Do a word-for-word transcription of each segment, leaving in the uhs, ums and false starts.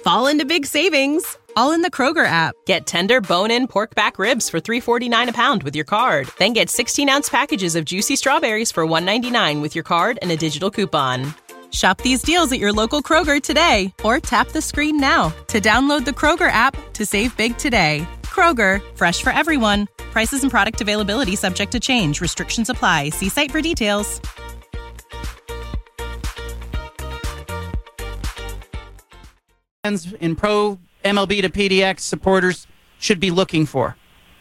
fall into big savings, all in the Kroger app. Get tender bone-in pork back ribs for three forty-nine a pound with your card. Then get sixteen-ounce packages of juicy strawberries for one ninety-nine with your card and a digital coupon. Shop these deals at your local Kroger today, or tap the screen now to download the Kroger app to save big today. Kroger, fresh for everyone. Prices and product availability subject to change. Restrictions apply. See site for details. In pro M L B to P D X supporters should be looking for?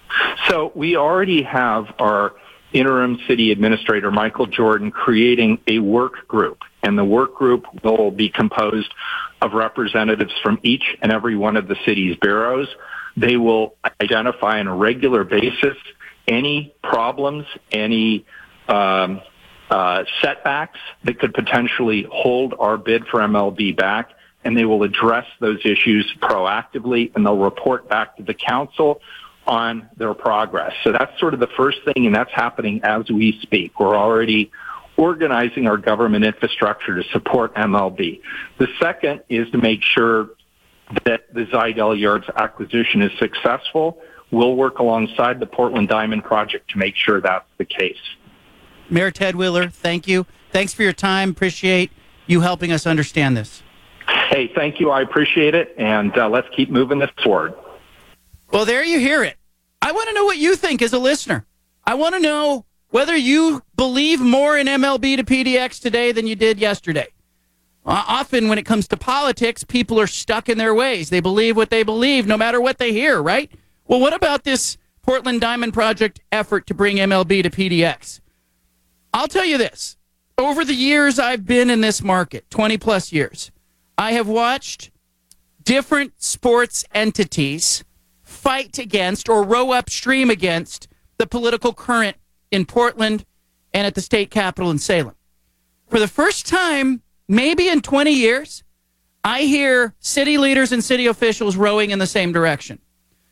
So we already have our interim city administrator, Michael Jordan, creating a work group. And the work group will be composed of representatives from each and every one of the city's boroughs. They will identify on a regular basis any problems, any um, uh, setbacks that could potentially hold our bid for M L B back. And they will address those issues proactively, and they'll report back to the council on their progress. So that's sort of the first thing, and that's happening as we speak. We're already organizing our government infrastructure to support M L B. The second is to make sure that the Zidell Yards acquisition is successful. We'll work alongside the Portland Diamond Project to make sure that's the case. Mayor Ted Wheeler, thank you. Thanks for your time. Appreciate you helping us understand this. Hey, thank you. I appreciate it, and uh, let's keep moving this forward. Well, there you hear it. I want to know what you think as a listener. I want to know whether you believe more in M L B to P D X today than you did yesterday. Uh, often when it comes to politics, people are stuck in their ways. They believe what they believe no matter what they hear, right? Well, what about this Portland Diamond Project effort to bring M L B to P D X? I'll tell you this. Over the years I've been in this market, twenty plus years, I have watched different sports entities fight against or row upstream against the political current in Portland and at the state capitol in Salem. For the first time, maybe in twenty years, I hear city leaders and city officials rowing in the same direction.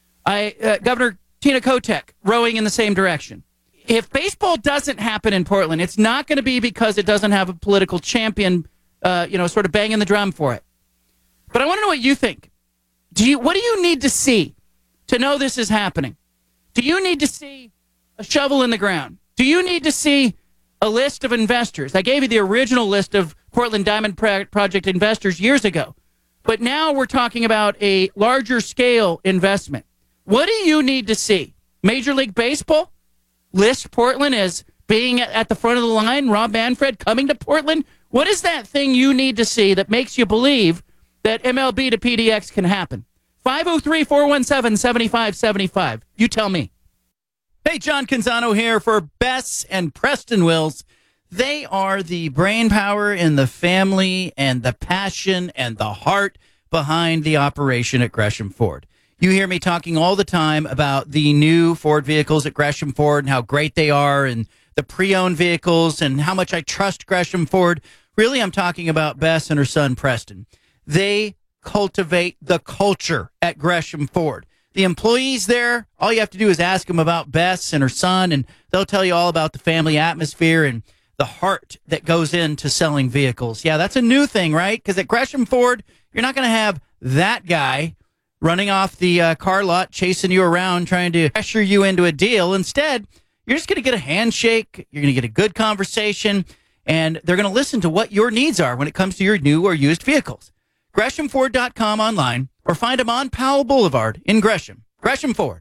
I, uh, Governor Tina Kotek rowing in the same direction. If baseball doesn't happen in Portland, it's not going to be because it doesn't have a political champion Uh, you know, sort of banging the drum for it. But I want to know what you think. Do you? What do you need to see to know this is happening? Do you need to see a shovel in the ground? Do you need to see a list of investors? I gave you the original list of Portland Diamond Project investors years ago. But now we're talking about a larger scale investment. What do you need to see? Major League Baseball list Portland as being at the front of the line, Rob Manfred coming to Portland? What is that thing you need to see that makes you believe that M L B to P D X can happen? five oh three, four one seven, seven five seven five. You tell me. Hey, John Canzano here for Bess and Preston Wills. They are the brain power and the family and the passion and the heart behind the operation at Gresham Ford. You hear me talking all the time about the new Ford vehicles at Gresham Ford and how great they are, and the pre-owned vehicles and how much I trust Gresham Ford. Really, I'm talking about Bess and her son, Preston. They cultivate the culture at Gresham Ford. The employees there, all you have to do is ask them about Bess and her son, and they'll tell you all about the family atmosphere and the heart that goes into selling vehicles. Yeah, that's a new thing, right? Because at Gresham Ford, you're not going to have that guy running off the uh, car lot, chasing you around, trying to pressure you into a deal. Instead, you're just going to get a handshake, you're going to get a good conversation, and they're going to listen to what your needs are when it comes to your new or used vehicles. Gresham Ford dot com online, or find them on Powell Boulevard in Gresham. Gresham Ford.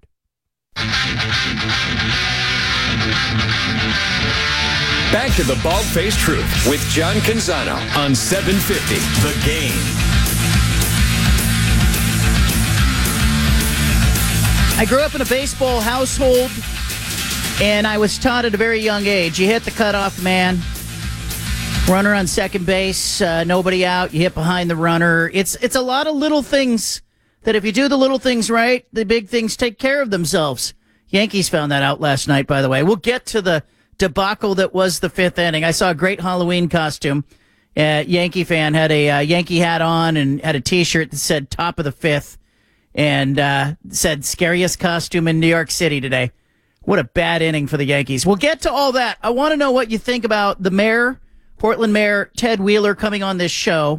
Back to the Bald-Faced Truth with John Canzano on seven fifty The Game. I grew up in a baseball household, and I was taught at a very young age, you hit the cutoff man, runner on second base, uh, nobody out, you hit behind the runner. It's it's a lot of little things that if you do the little things right, the big things take care of themselves. Yankees found that out last night, by the way. We'll get to the debacle that was the fifth inning. I saw a great Halloween costume. Uh, Yankee fan had a uh, Yankee hat on and had a T-shirt that said top of the fifth and uh, said scariest costume in New York City today. What a bad inning for the Yankees. We'll get to all that. I want to know what you think about the mayor, Portland Mayor Ted Wheeler, coming on this show.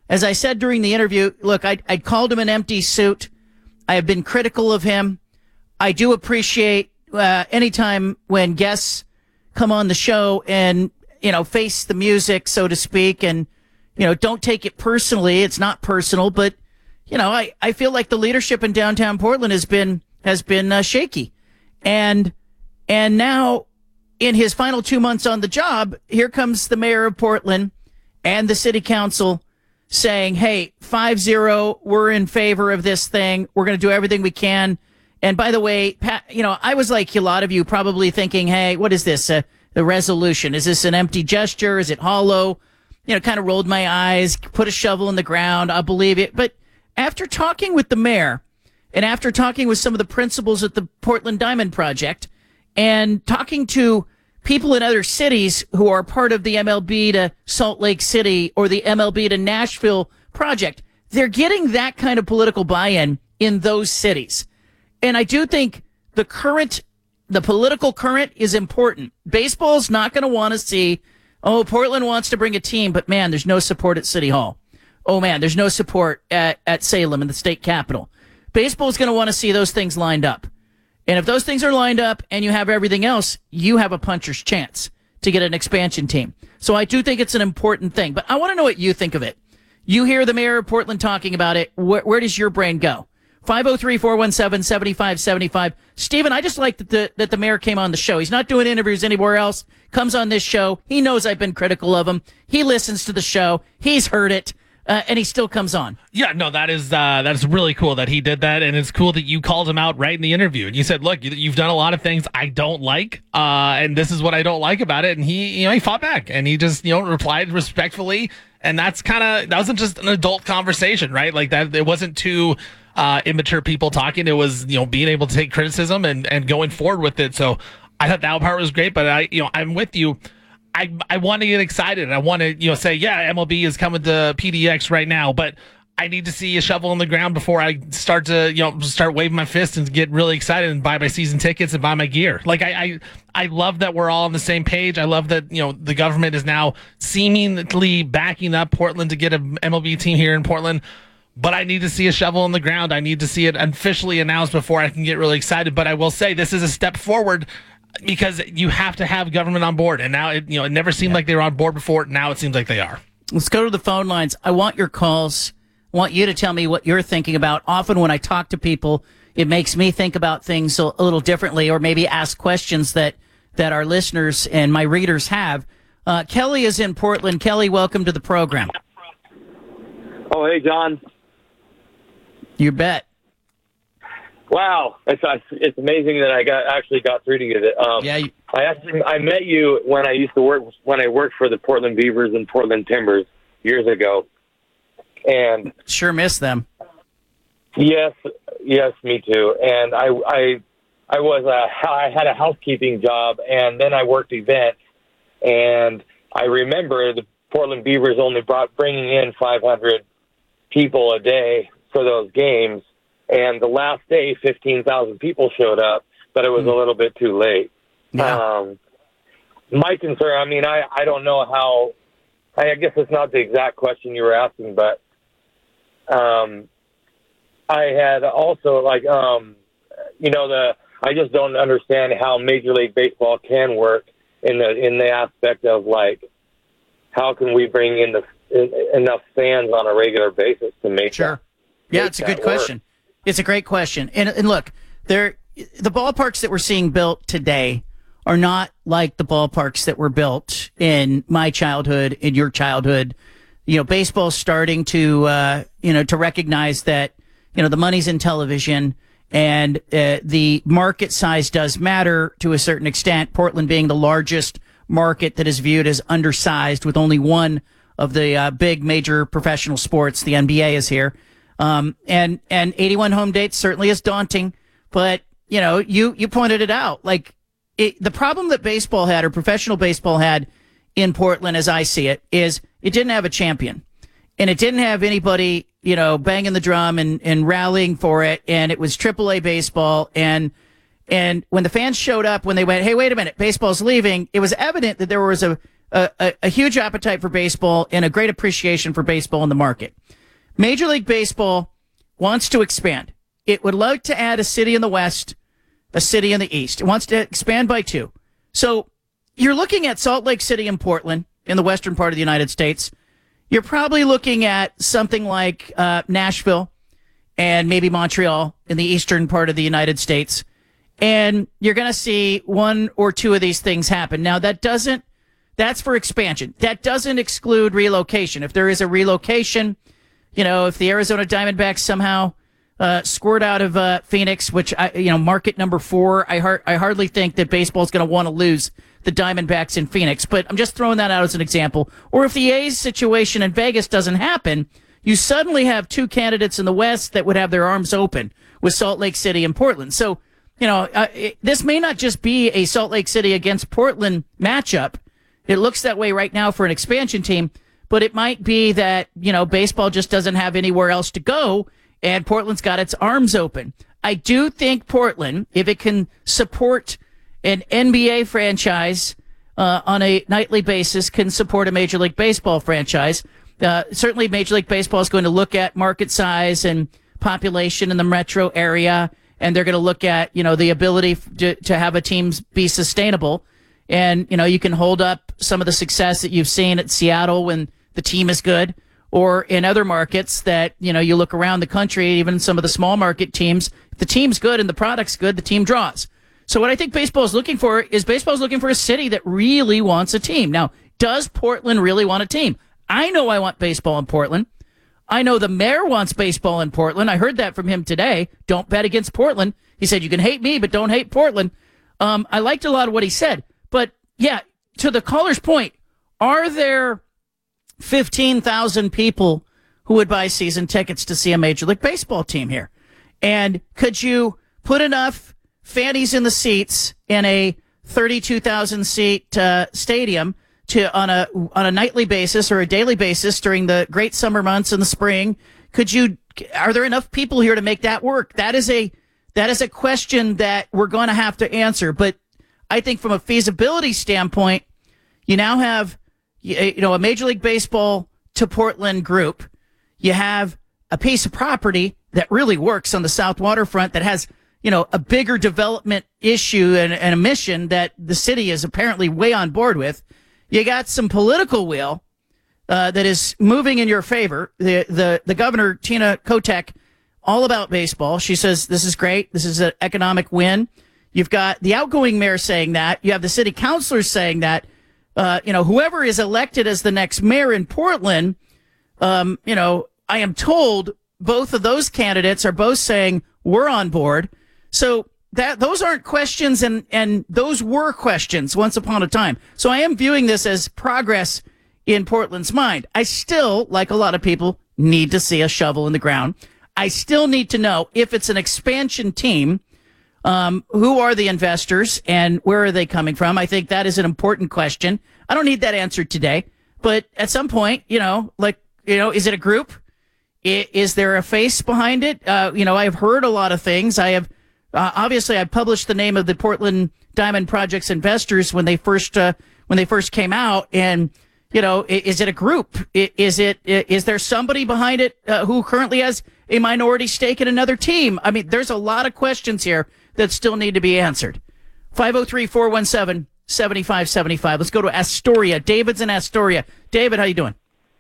as I said during the interview, look, I, I called him an empty suit. I have been critical of him. I do appreciate uh, anytime when guests come on the show and, you know, face the music, so to speak, and, you know, don't take it personally. It's not personal, but, you know, I, I feel like the leadership in downtown Portland has been has been uh, shaky. And and now in his final two months on the job, here comes the mayor of Portland and the city council saying, hey, five zero, we're in favor of this thing. We're going to do everything we can. And by the way, Pat, you know, I was like a lot of you probably thinking, hey, what is this? Uh, the resolution? Is this an empty gesture? Is it hollow? You know, kind of rolled my eyes, put a shovel in the ground. I'll believe it. But after talking with the mayor and after talking with some of the principals at the Portland Diamond Project and talking to people in other cities who are part of the M L B to Salt Lake City or the M L B to Nashville project, they're getting that kind of political buy-in in those cities. And I do think the current, the political current is important. Baseball's not going to want to see, oh, Portland wants to bring a team, but man, there's no support at City Hall. Oh man, there's no support at, at Salem in the state capitol. Baseball's going to want to see those things lined up. And if those things are lined up and you have everything else, you have a puncher's chance to get an expansion team. So I do think it's an important thing. But I want to know what you think of it. You hear the mayor of Portland talking about it. Where, where does your brain go? five oh three, four one seven, seven five seven five. Stephen, I just like that the, that the mayor came on the show. He's not doing interviews anywhere else. Comes on this show. He knows I've been critical of him. He listens to the show. He's heard it. Uh, and he still comes on. Yeah, no, that is uh, that's really cool that he did that, and it's cool that you called him out right in the interview. And you said, "Look, you, you've done a lot of things I don't like, uh, and this is what I don't like about it." And he, you know, he fought back, and he just, you know, replied respectfully. And that's kind of that wasn't just an adult conversation, right? Like that, it wasn't two uh, immature people talking. It was, you know, being able to take criticism and and going forward with it. So I thought that part was great. But I, you know, I'm with you. I, I want to get excited. I want to, you know, say, yeah, M L B is coming to P D X right now, but I need to see a shovel in the ground before I start to, you know, start waving my fist and get really excited and buy my season tickets and buy my gear. Like, I, I, I love that we're all on the same page. I love that, you know, the government is now seemingly backing up Portland to get an M L B team here in Portland. But I need to see a shovel in the ground. I need to see it officially announced before I can get really excited. But I will say this is a step forward, because you have to have government on board. And now, it, you know, it never seemed yeah. like they were on board before. Now it seems like they are. Let's go to the phone lines. I want your calls. I want you to tell me what you're thinking about. Often when I talk to people, it makes me think about things a, a little differently, or maybe ask questions that, that our listeners and my readers have. Uh, Kelly is in Portland. Kelly, welcome to the program. Oh, hey, John. You bet. Wow, it's it's amazing that I got actually got through to you. Um, yeah, you- I actually I met you when I used to work when I worked for the Portland Beavers and Portland Timbers years ago, and sure miss them. Yes, yes, me too. And I I I was a I had a housekeeping job, and then I worked events, and I remember the Portland Beavers only brought bringing in five hundred people a day for those games. And the last day, fifteen thousand people showed up, but it was a little bit too late. Yeah. Um, my concern, I mean, I, I don't know how, I guess it's not the exact question you were asking, but um, I had also, like, um, you know, the I just don't understand how Major League Baseball can work in the in the aspect of, like, how can we bring in the in, enough fans on a regular basis to make Sure. that, yeah, make it's a good work. question. It's a great question. And, and look, there, the ballparks that we're seeing built today are not like the ballparks that were built in my childhood, in your childhood. You know, baseball's starting to, uh, you know, to recognize that, you know, the money's in television, and uh, the market size does matter to a certain extent. Portland being the largest market that is viewed as undersized, with only one of the uh, big major professional sports, the N B A, is here. Um, and, and eighty-one home dates certainly is daunting, but, you know, you, you pointed it out. Like, it, the problem that baseball had, or professional baseball had in Portland, as I see it, is it didn't have a champion, and it didn't have anybody, you know, banging the drum and, and rallying for it. And it was triple A baseball. And, and when the fans showed up, when they went, hey, wait a minute, baseball's leaving, it was evident that there was a, a, a, a huge appetite for baseball and a great appreciation for baseball in the market. Major League Baseball wants to expand. It would like to add a city in the West, a city in the East. It wants to expand by two. So you're looking at Salt Lake City and Portland in the western part of the United States. You're probably looking at something like uh, Nashville and maybe Montreal in the eastern part of the United States. And you're going to see one or two of these things happen. Now, that doesn't, that's for expansion. That doesn't exclude relocation. If there is a relocation, you know, if the Arizona Diamondbacks somehow uh, squirt out of uh, Phoenix, which, I, you know, market number four, I, har- I hardly think that baseball's going to want to lose the Diamondbacks in Phoenix. But I'm just throwing that out as an example. Or if the A's situation in Vegas doesn't happen, you suddenly have two candidates in the West that would have their arms open with Salt Lake City and Portland. So, you know, uh, it, this may not just be a Salt Lake City against Portland matchup. It looks that way right now for an expansion team. But it might be that, you know, baseball just doesn't have anywhere else to go, and Portland's got its arms open. I do think Portland, if it can support an N B A franchise uh, on a nightly basis, can support a Major League Baseball franchise. Uh, certainly, Major League Baseball is going to look at market size and population in the metro area, and they're going to look at, you know, the ability to, to have a team be sustainable. And, you know, you can hold up some of the success that you've seen at Seattle when the team is good, or in other markets that, you know, you look around the country, even some of the small market teams, if the team's good and the product's good, the team draws. So what I think baseball is looking for is baseball is looking for a city that really wants a team. Now, does Portland really want a team? I know I want baseball in Portland. I know the mayor wants baseball in Portland. I heard that from him today. Don't bet against Portland. He said, you can hate me, but don't hate Portland. Um, I liked a lot of what he said. But, yeah, to the caller's point, are there fifteen thousand people who would buy season tickets to see a Major League Baseball team here? And could you put enough fannies in the seats in a thirty-two thousand seat uh, stadium to on a on a nightly basis or a daily basis during the great summer months in the spring? Could you? Are there enough people here to make that work? That is a that is a question that we're going to have to answer. But I think from a feasibility standpoint, you now have, you know, a Major League Baseball to Portland group. You have a piece of property that really works on the South Waterfront that has, you know, a bigger development issue and, and a mission that the city is apparently way on board with. You got some political will uh, that is moving in your favor. The, the, the governor, Tina Kotek, all about baseball. She says this is great. This is an economic win. You've got the outgoing mayor saying that. You have the city councilors saying that. Uh, you know, whoever is elected as the next mayor in Portland, um, you know, I am told both of those candidates are both saying we're on board. So that those aren't questions, and, and those were questions once upon a time. So I am viewing this as progress in Portland's mind. I still, like a lot of people, need to see a shovel in the ground. I still need to know if it's an expansion team. Um, who are the investors and where are they coming from? I think that is an important question. I don't need that answered today, but at some point, you know, like, you know, is it a group? Is, is there a face behind it? Uh, you know, I've heard a lot of things. I have, uh, obviously I published the name of the Portland Diamond Project's investors when they first, uh, when they first came out. And, you know, is it a group? Is it, is there somebody behind it uh, who currently has a minority stake in another team? I mean, there's a lot of questions here that still need to be answered. five oh three, four one seven, seven five seven five. Let's go to Astoria. David's in Astoria. David, how you doing?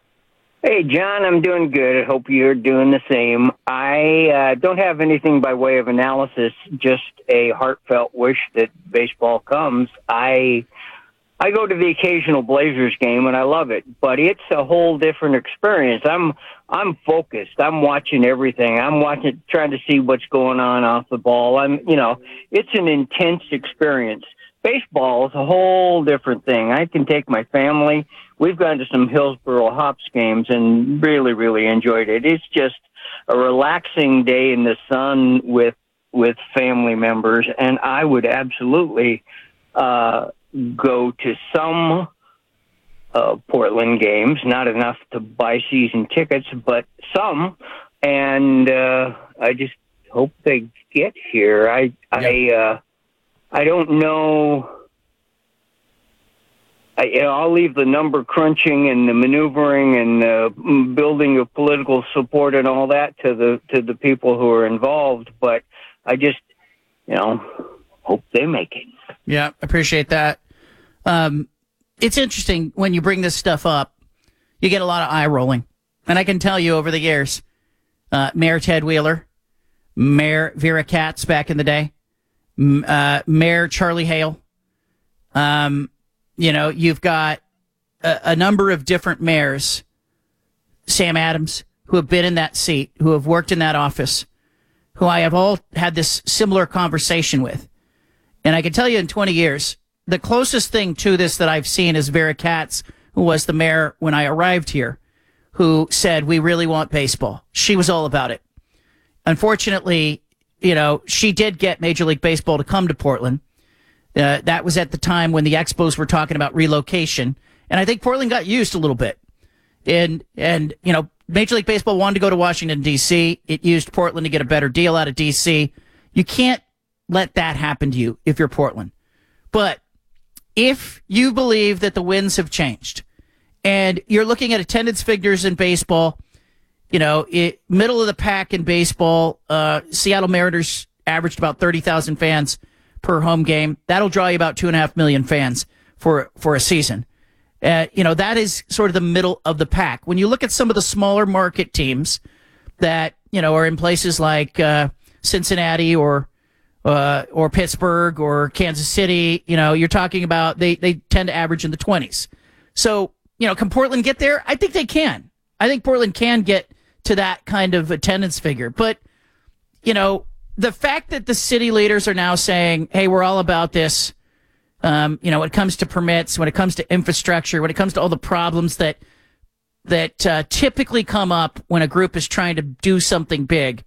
Hey, John, I'm doing good. I hope you're doing the same. I uh, don't have anything by way of analysis, just a heartfelt wish that baseball comes. I I go to the occasional Blazers game, and I love it, but it's a whole different experience. I'm I'm focused. I'm watching everything. I'm watching, trying to see what's going on off the ball. I'm, you know, it's an intense experience. Baseball is a whole different thing. I can take my family. We've gone to some Hillsboro Hops games and really, really enjoyed it. It's just a relaxing day in the sun with with family members, and I would absolutely uh, go to some uh, Portland games. Not enough to buy season tickets, but some. And uh, I just hope they get here. I I. Uh, I don't know. I, you know, I'll leave the number crunching and the maneuvering and the building of political support and all that to the to the people who are involved. But I just, you know, hope they make it. Yeah, appreciate that. Um, it's interesting when you bring this stuff up, you get a lot of eye rolling. And I can tell you over the years, uh, Mayor Ted Wheeler, Mayor Vera Katz back in the day, uh, Mayor Charlie Hale. Um, you know, you've got a, a number of different mayors, Sam Adams, who have been in that seat, who have worked in that office, who I have all had this similar conversation with. And I can tell you in twenty years, the closest thing to this that I've seen is Vera Katz, who was the mayor when I arrived here, who said, we really want baseball. She was all about it. Unfortunately, you know, she did get Major League Baseball to come to Portland. Uh, that was at the time when the Expos were talking about relocation. And I think Portland got used a little bit. And, and you know, Major League Baseball wanted to go to Washington, D C. It used Portland to get a better deal out of D C. You can't let that happen to you if you're Portland. But if you believe that the winds have changed and you're looking at attendance figures in baseball, you know, it, middle of the pack in baseball, uh, Seattle Mariners averaged about thirty thousand fans per home game. That'll draw you about two and a half million fans for, for a season. Uh, you know, that is sort of the middle of the pack. When you look at some of the smaller market teams that, you know, are in places like, uh, Cincinnati or, uh, or Pittsburgh or Kansas City, you know, you're talking about, they, they tend to average in the twenties. So, you know, can Portland get there? I think they can. I think Portland can get to that kind of attendance figure. But, you know, the fact that the city leaders are now saying, hey, we're all about this, um, you know, when it comes to permits, when it comes to infrastructure, when it comes to all the problems that that uh, typically come up when a group is trying to do something big,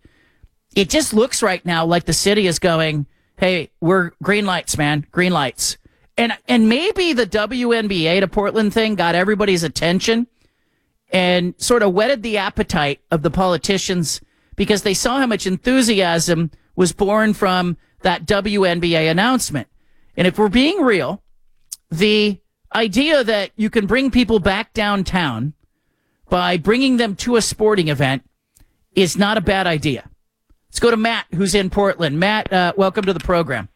it just looks right now like the city is going, hey, we're green lights, man, green lights. And, and maybe the W N B A to Portland thing got everybody's attention and sort of whetted the appetite of the politicians because they saw how much enthusiasm was born from that W N B A announcement. And if we're being real, the idea that you can bring people back downtown by bringing them to a sporting event is not a bad idea. Let's go to Matt, who's in Portland. Matt, uh, welcome to the program.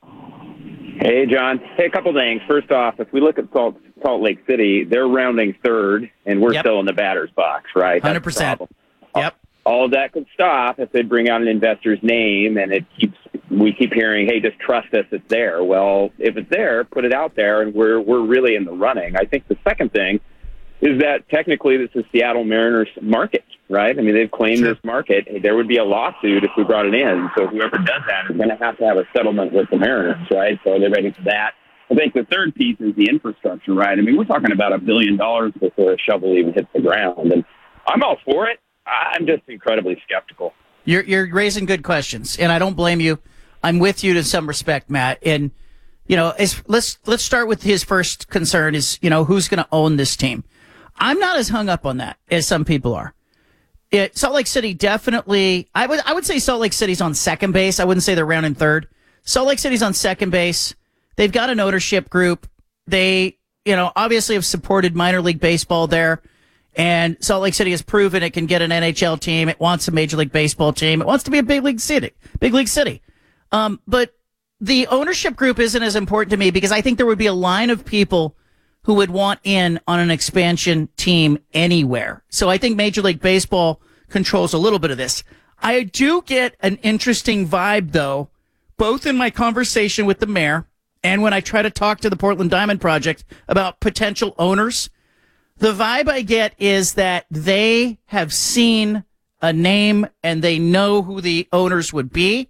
Hey, John. Hey, a couple things. First off, if we look at Salt, Salt Lake City, they're rounding third, and we're yep. still in the batter's box, right? one hundred percent. Yep. All of that could stop if they bring out an investor's name, and it keeps we keep hearing, hey, just trust us, it's there. Well, if it's there, put it out there, and we're we're really in the running. I think the second thing is that technically this is Seattle Mariners market, right? I mean, they've claimed sure. this market. There would be a lawsuit if we brought it in. So whoever does that is going to have to have a settlement with the Mariners, right? So they're ready for that. I think the third piece is the infrastructure, right? I mean, we're talking about a billion dollars before a shovel even hits the ground. And I'm all for it. I'm just incredibly skeptical. You're, you're raising good questions, and I don't blame you. I'm with you to some respect, Matt. And, you know, as, let's let's start with his first concern is, you know, who's going to own this team? I'm not as hung up on that as some people are. It, Salt Lake City definitely, I would I would say Salt Lake City's on second base. I wouldn't say they're rounding third. Salt Lake City's on second base. They've got an ownership group. They, you know, obviously have supported minor league baseball there. And Salt Lake City has proven it can get an N H L team. It wants a Major League Baseball team. It wants to be a big league city, big league city. Um, but the ownership group isn't as important to me because I think there would be a line of people who would want in on an expansion team anywhere. So I think Major League Baseball controls a little bit of this. I do get an interesting vibe, though, both in my conversation with the mayor and when I try to talk to the Portland Diamond Project about potential owners. The vibe I get is that they have seen a name and they know who the owners would be,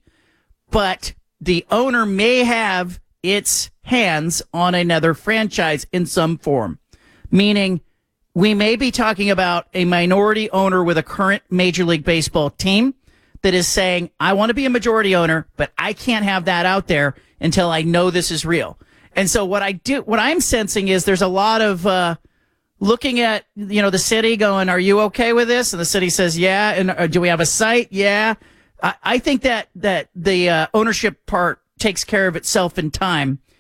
but the owner may have its hands on another franchise in some form, meaning we may be talking about a minority owner with a current Major League Baseball team that is saying, I want to be a majority owner, but I can't have that out there until I know this is real. And so what I do, what I'm sensing is there's a lot of, uh, looking at, you know, the city going, are you okay with this? And the city says, yeah. And uh, do we have a site? Yeah. I, I think that, that the uh, ownership part takes care of itself in time.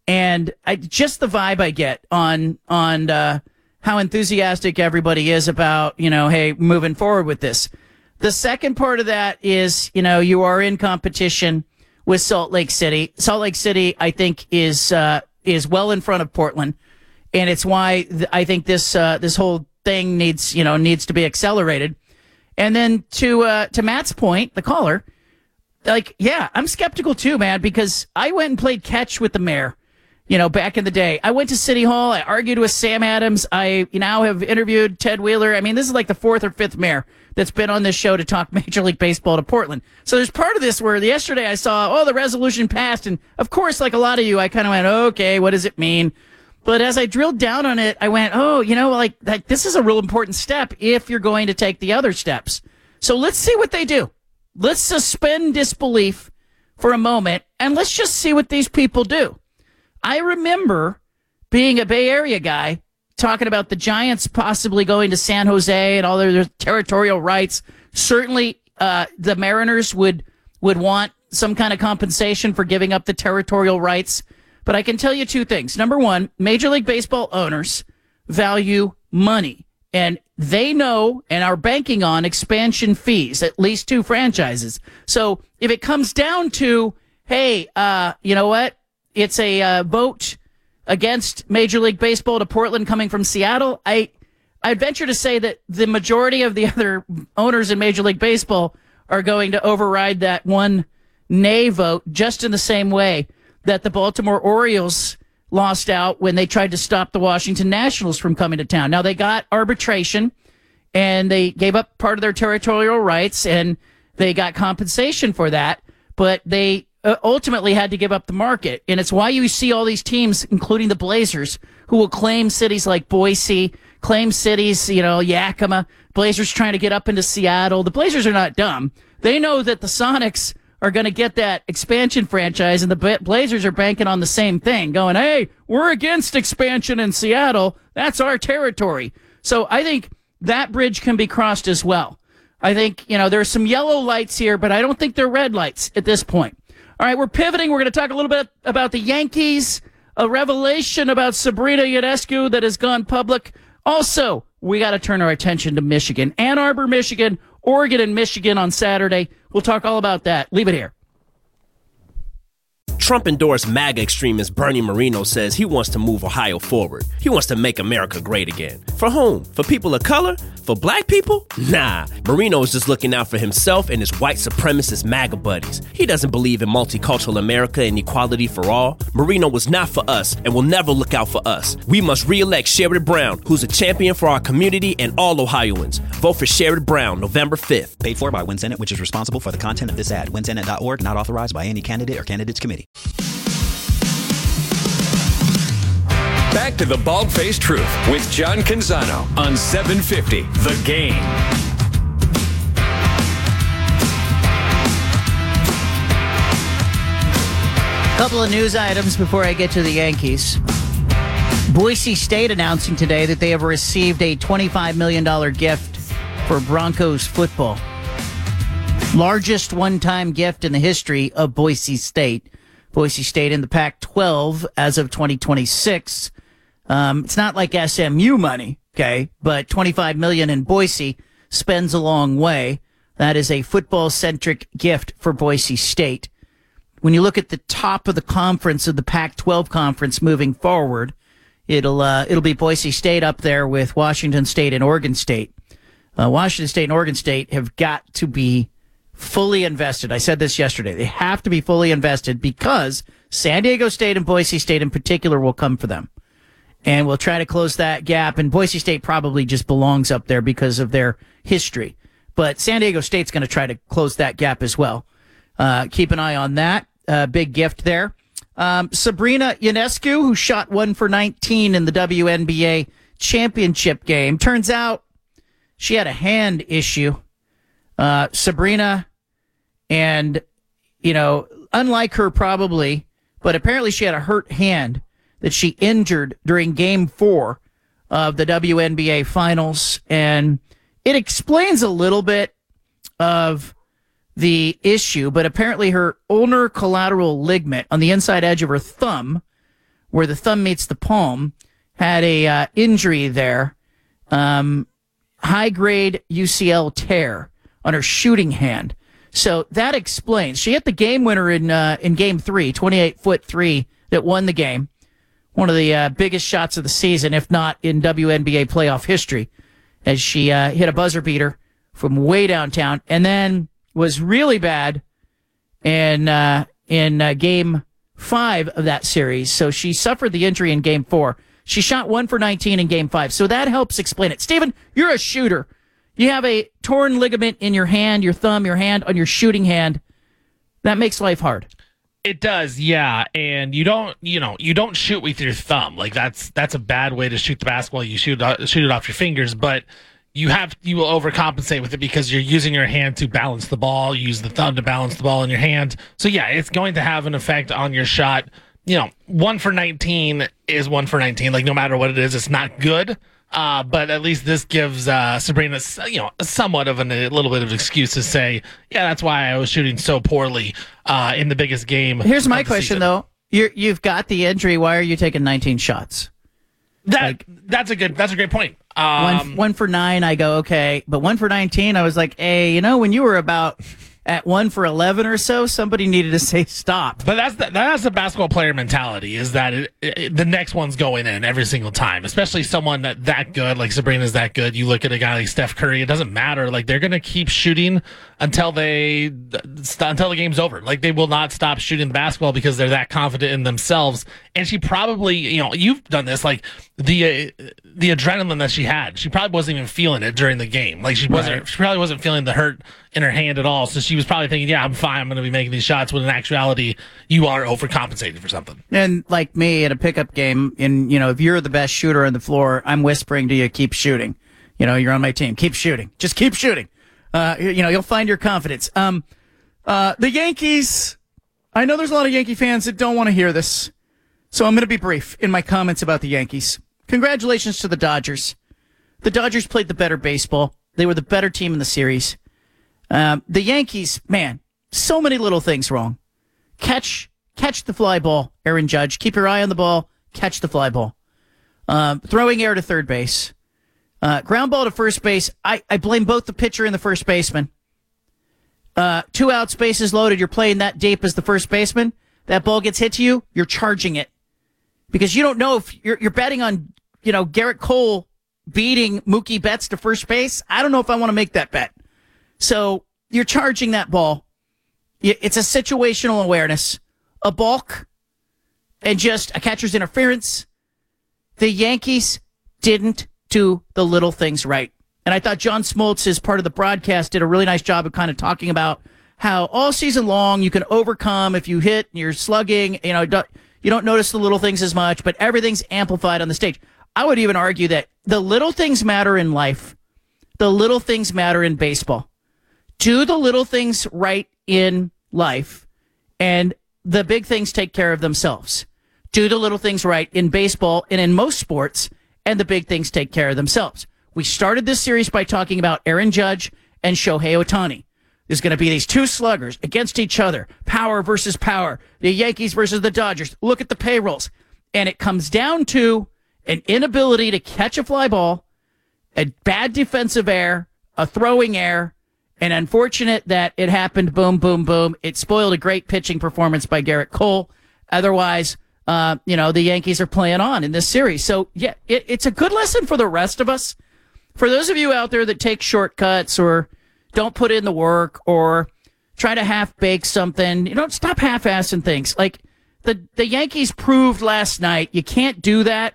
And I, just the vibe I get on on uh, how enthusiastic everybody is about, you know, hey, moving forward with this. The second part of that is, you know, you are in competition with Salt Lake City. Salt Lake City, I think, is uh, is well in front of Portland, and it's why th- I think this uh, this whole thing needs, you know, needs to be accelerated. And then to uh, to Matt's point, the caller, like, yeah, I'm skeptical too, man, because I went and played catch with the mayor, you know, back in the day. I went to City Hall. I argued with Sam Adams. I now have interviewed Ted Wheeler. I mean, this is like the fourth or fifth mayor that's been on this show to talk Major League Baseball to Portland. So there's part of this where yesterday I saw, oh, the resolution passed. And of course, like a lot of you, I kind of went, okay, what does it mean? But as I drilled down on it, I went, oh, you know, like, like this is a real important step if you're going to take the other steps. So let's see what they do. Let's suspend disbelief for a moment and let's just see what these people do. I remember being a Bay Area guy talking about the Giants possibly going to San Jose and all their, their territorial rights. Certainly, uh, the Mariners would would want some kind of compensation for giving up the territorial rights. But I can tell you two things. Number one, Major League Baseball owners value money, and they know and are banking on expansion fees, at least two franchises. So if it comes down to, hey, uh, you know what? It's a uh, vote against Major League Baseball to Portland coming from Seattle. I I'd venture to say that the majority of the other owners in Major League Baseball are going to override that one nay vote just in the same way that the Baltimore Orioles lost out when they tried to stop the Washington Nationals from coming to town. Now, they got arbitration, and they gave up part of their territorial rights, and they got compensation for that, but they Uh, ultimately had to give up the market. And it's why you see all these teams, including the Blazers, who will claim cities like Boise, claim cities, you know, Yakima, Blazers trying to get up into Seattle. The Blazers are not dumb. They know that the Sonics are going to get that expansion franchise, and the Blazers are banking on the same thing, going, hey, we're against expansion in Seattle. That's our territory. So I think that bridge can be crossed as well. I think, you know, there's some yellow lights here, but I don't think they're red lights at this point. All right, we're pivoting. We're going to talk a little bit about the Yankees, a revelation about Sabrina Ionescu that has gone public. Also, we got to turn our attention to Michigan. Ann Arbor, Michigan, Oregon, and Michigan on Saturday. We'll talk all about that. Leave it here. Trump-endorsed MAGA extremist Bernie Moreno says he wants to move Ohio forward. He wants to make America great again. For whom? For people of color? For black people? Nah. Moreno is just looking out for himself and his white supremacist MAGA buddies. He doesn't believe in multicultural America and equality for all. Moreno was not for us and will never look out for us. We must re-elect Sherrod Brown, who's a champion for our community and all Ohioans. Vote for Sherrod Brown, November fifth. Paid for by WinSenate, which is responsible for the content of this ad. win senate dot org, not authorized by any candidate or candidates committee. Back to the Bald-Faced Truth with John Canzano on seven fifty The Game. Couple of news items before I get to the Yankees. Boise State announcing today that they have received a twenty-five million dollars gift for Broncos football. Largest one-time gift in the history of Boise State. Boise State in the Pac twelve as of twenty twenty-six. Um, it's not like S M U money, okay, but twenty-five million dollars in Boise spends a long way. That is a football-centric gift for Boise State. When you look at the top of the conference, of the Pac twelve conference moving forward, it'll uh, it'll be Boise State up there with Washington State and Oregon State. Uh, Washington State and Oregon State have got to be fully invested. I said this yesterday. They have to be fully invested because San Diego State and Boise State in particular will come for them. And we'll try to close that gap. And Boise State probably just belongs up there because of their history. But San Diego State's going to try to close that gap as well. Uh, keep an eye on that. Uh, big gift there. Um, Sabrina Ionescu, who shot one for nineteen in the W N B A championship game. Turns out she had a hand issue. Uh, Sabrina, and, you know, unlike her probably, but apparently she had a hurt hand that she injured during game four of the W N B A finals. And it explains a little bit of the issue, but apparently her ulnar collateral ligament on the inside edge of her thumb where the thumb meets the palm, had a uh, injury there, um, high-grade U C L tear on her shooting hand. So that explains. She hit the game winner in uh, in game three, twenty-eight foot three, that won the game. One of the uh, biggest shots of the season, if not in W N B A playoff history, as she uh, hit a buzzer beater from way downtown, and then was really bad in uh, in uh, game five of that series. So she suffered the injury in game four. She shot one for nineteen in game five. So that helps explain it. Steven, you're a shooter. You have a torn ligament in your hand, your thumb, your hand, on your shooting hand. That makes life hard. It does, yeah. And you don't, you know, you don't shoot with your thumb. Like that's that's a bad way to shoot the basketball. You shoot shoot it off your fingers, but you have you will overcompensate with it because you're using your hand to balance the ball. You use the thumb to balance the ball in your hand. So yeah, it's going to have an effect on your shot. You know, one for nineteen is one for nineteen. Like no matter what it is, it's not good. Uh, but at least this gives uh, Sabrina, you know, somewhat of an, a little bit of excuse to say, yeah, that's why I was shooting so poorly uh, in the biggest game. Here's my question, season. though. You're, you've got the injury. Why are you taking nineteen shots? That like, that's a good that's a great point. Um, one, one for nine, I go, okay. But one for nineteen, I was like, hey, you know, when you were about at one for eleven or so, somebody needed to say stop. But that's the, that's the basketball player mentality, is that it, it, the next one's going in every single time, especially someone that, that good, like Sabrina's that good. You look at a guy like Steph Curry, it doesn't matter. Like they're going to keep shooting until they until the game's over. Like they will not stop shooting the basketball because they're that confident in themselves. And she probably, you know, you've done this, like the uh, the adrenaline that she had, she probably wasn't even feeling it during the game. Like she wasn't, right. she probably wasn't feeling the hurt in her hand at all. So she was probably thinking, yeah, I'm fine. I'm going to be making these shots. When in actuality, you are overcompensating for something. And like me at a pickup game, in, you know, if you're the best shooter on the floor, I'm whispering to you, keep shooting. You know, you're on my team. Keep shooting. Just keep shooting. Uh, you know, you'll find your confidence. Um, uh, the Yankees, I know there's a lot of Yankee fans that don't want to hear this. So I'm going to be brief in my comments about the Yankees. Congratulations to the Dodgers. The Dodgers played the better baseball. They were the better team in the series. Um, the Yankees, man, so many little things wrong. Catch, catch the fly ball, Aaron Judge. Keep your eye on the ball. Catch the fly ball. Um, throwing air to third base. Uh, ground ball to first base. I, I blame both the pitcher and the first baseman. Uh, two outs, bases loaded. You're playing that deep as the first baseman. That ball gets hit to you. You're charging it because you don't know if you're, you're betting on, you know, Garrett Cole beating Mookie Betts to first base. I don't know if I want to make that bet. So you're charging that ball. It's a situational awareness, a balk, and just a catcher's interference. The Yankees didn't do the little things right. And I thought John Smoltz, as part of the broadcast, did a really nice job of kind of talking about how all season long you can overcome if you hit and you're slugging, you know, you don't notice the little things as much, but everything's amplified on the stage. I would even argue that the little things matter in life. The little things matter in baseball. Do the little things right in life, and the big things take care of themselves. Do the little things right in baseball and in most sports, and the big things take care of themselves. We started this series by talking about Aaron Judge and Shohei Ohtani. There's going to be these two sluggers against each other, power versus power, the Yankees versus the Dodgers. Look at the payrolls. And it comes down to an inability to catch a fly ball, a bad defensive error, a throwing error, and unfortunate that it happened, boom, boom, boom. It spoiled a great pitching performance by Garrett Cole. Otherwise, uh, you know, the Yankees are playing on in this series. So, yeah, it, it's a good lesson for the rest of us. For those of you out there that take shortcuts or don't put in the work or try to half-bake something, you know, stop half-assing things. Like, the, the Yankees proved last night you can't do that,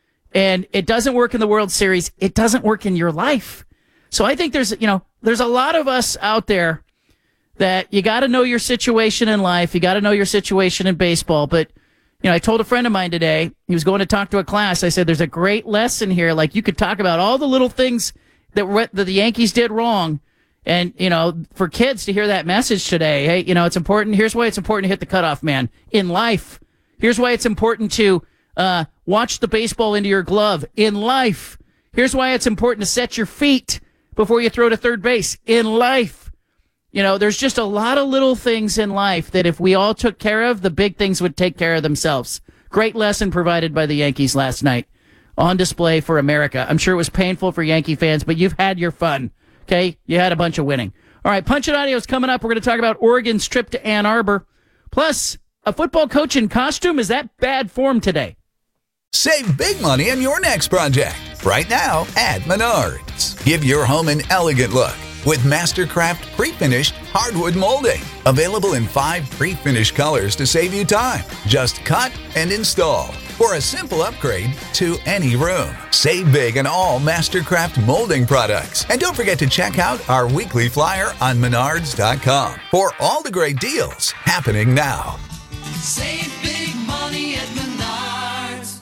and it doesn't work in the World Series. It doesn't work in your life. So I think there's, you know, there's a lot of us out there that you got to know your situation in life. You got to know your situation in baseball. But, you know, I told a friend of mine today, he was going to talk to a class. I said, there's a great lesson here. Like, you could talk about all the little things that, that the Yankees did wrong. And, you know, for kids to hear that message today, hey, you know, it's important. Here's why it's important to hit the cutoff man in life. Here's why it's important to uh, watch the baseball into your glove in life. Here's why it's important to set your feet before you throw to third base in life. You know, there's just a lot of little things in life that if we all took care of, the big things would take care of themselves. Great lesson provided by the Yankees last night on display for America. I'm sure it was painful for Yankee fans, but you've had your fun, okay? You had a bunch of winning. All right, Punch It Audio is coming up. We're going to talk about Oregon's trip to Ann Arbor. Plus, a football coach in costume. Is that bad form today? Save big money on your next project. Right now at Menards. Give your home an elegant look with Mastercraft pre-finished hardwood molding. Available in five pre-finished colors to save you time. Just cut and install for a simple upgrade to any room. Save big on all Mastercraft molding products. And don't forget to check out our weekly flyer on menards dot com for all the great deals happening now. Save big money at Menards.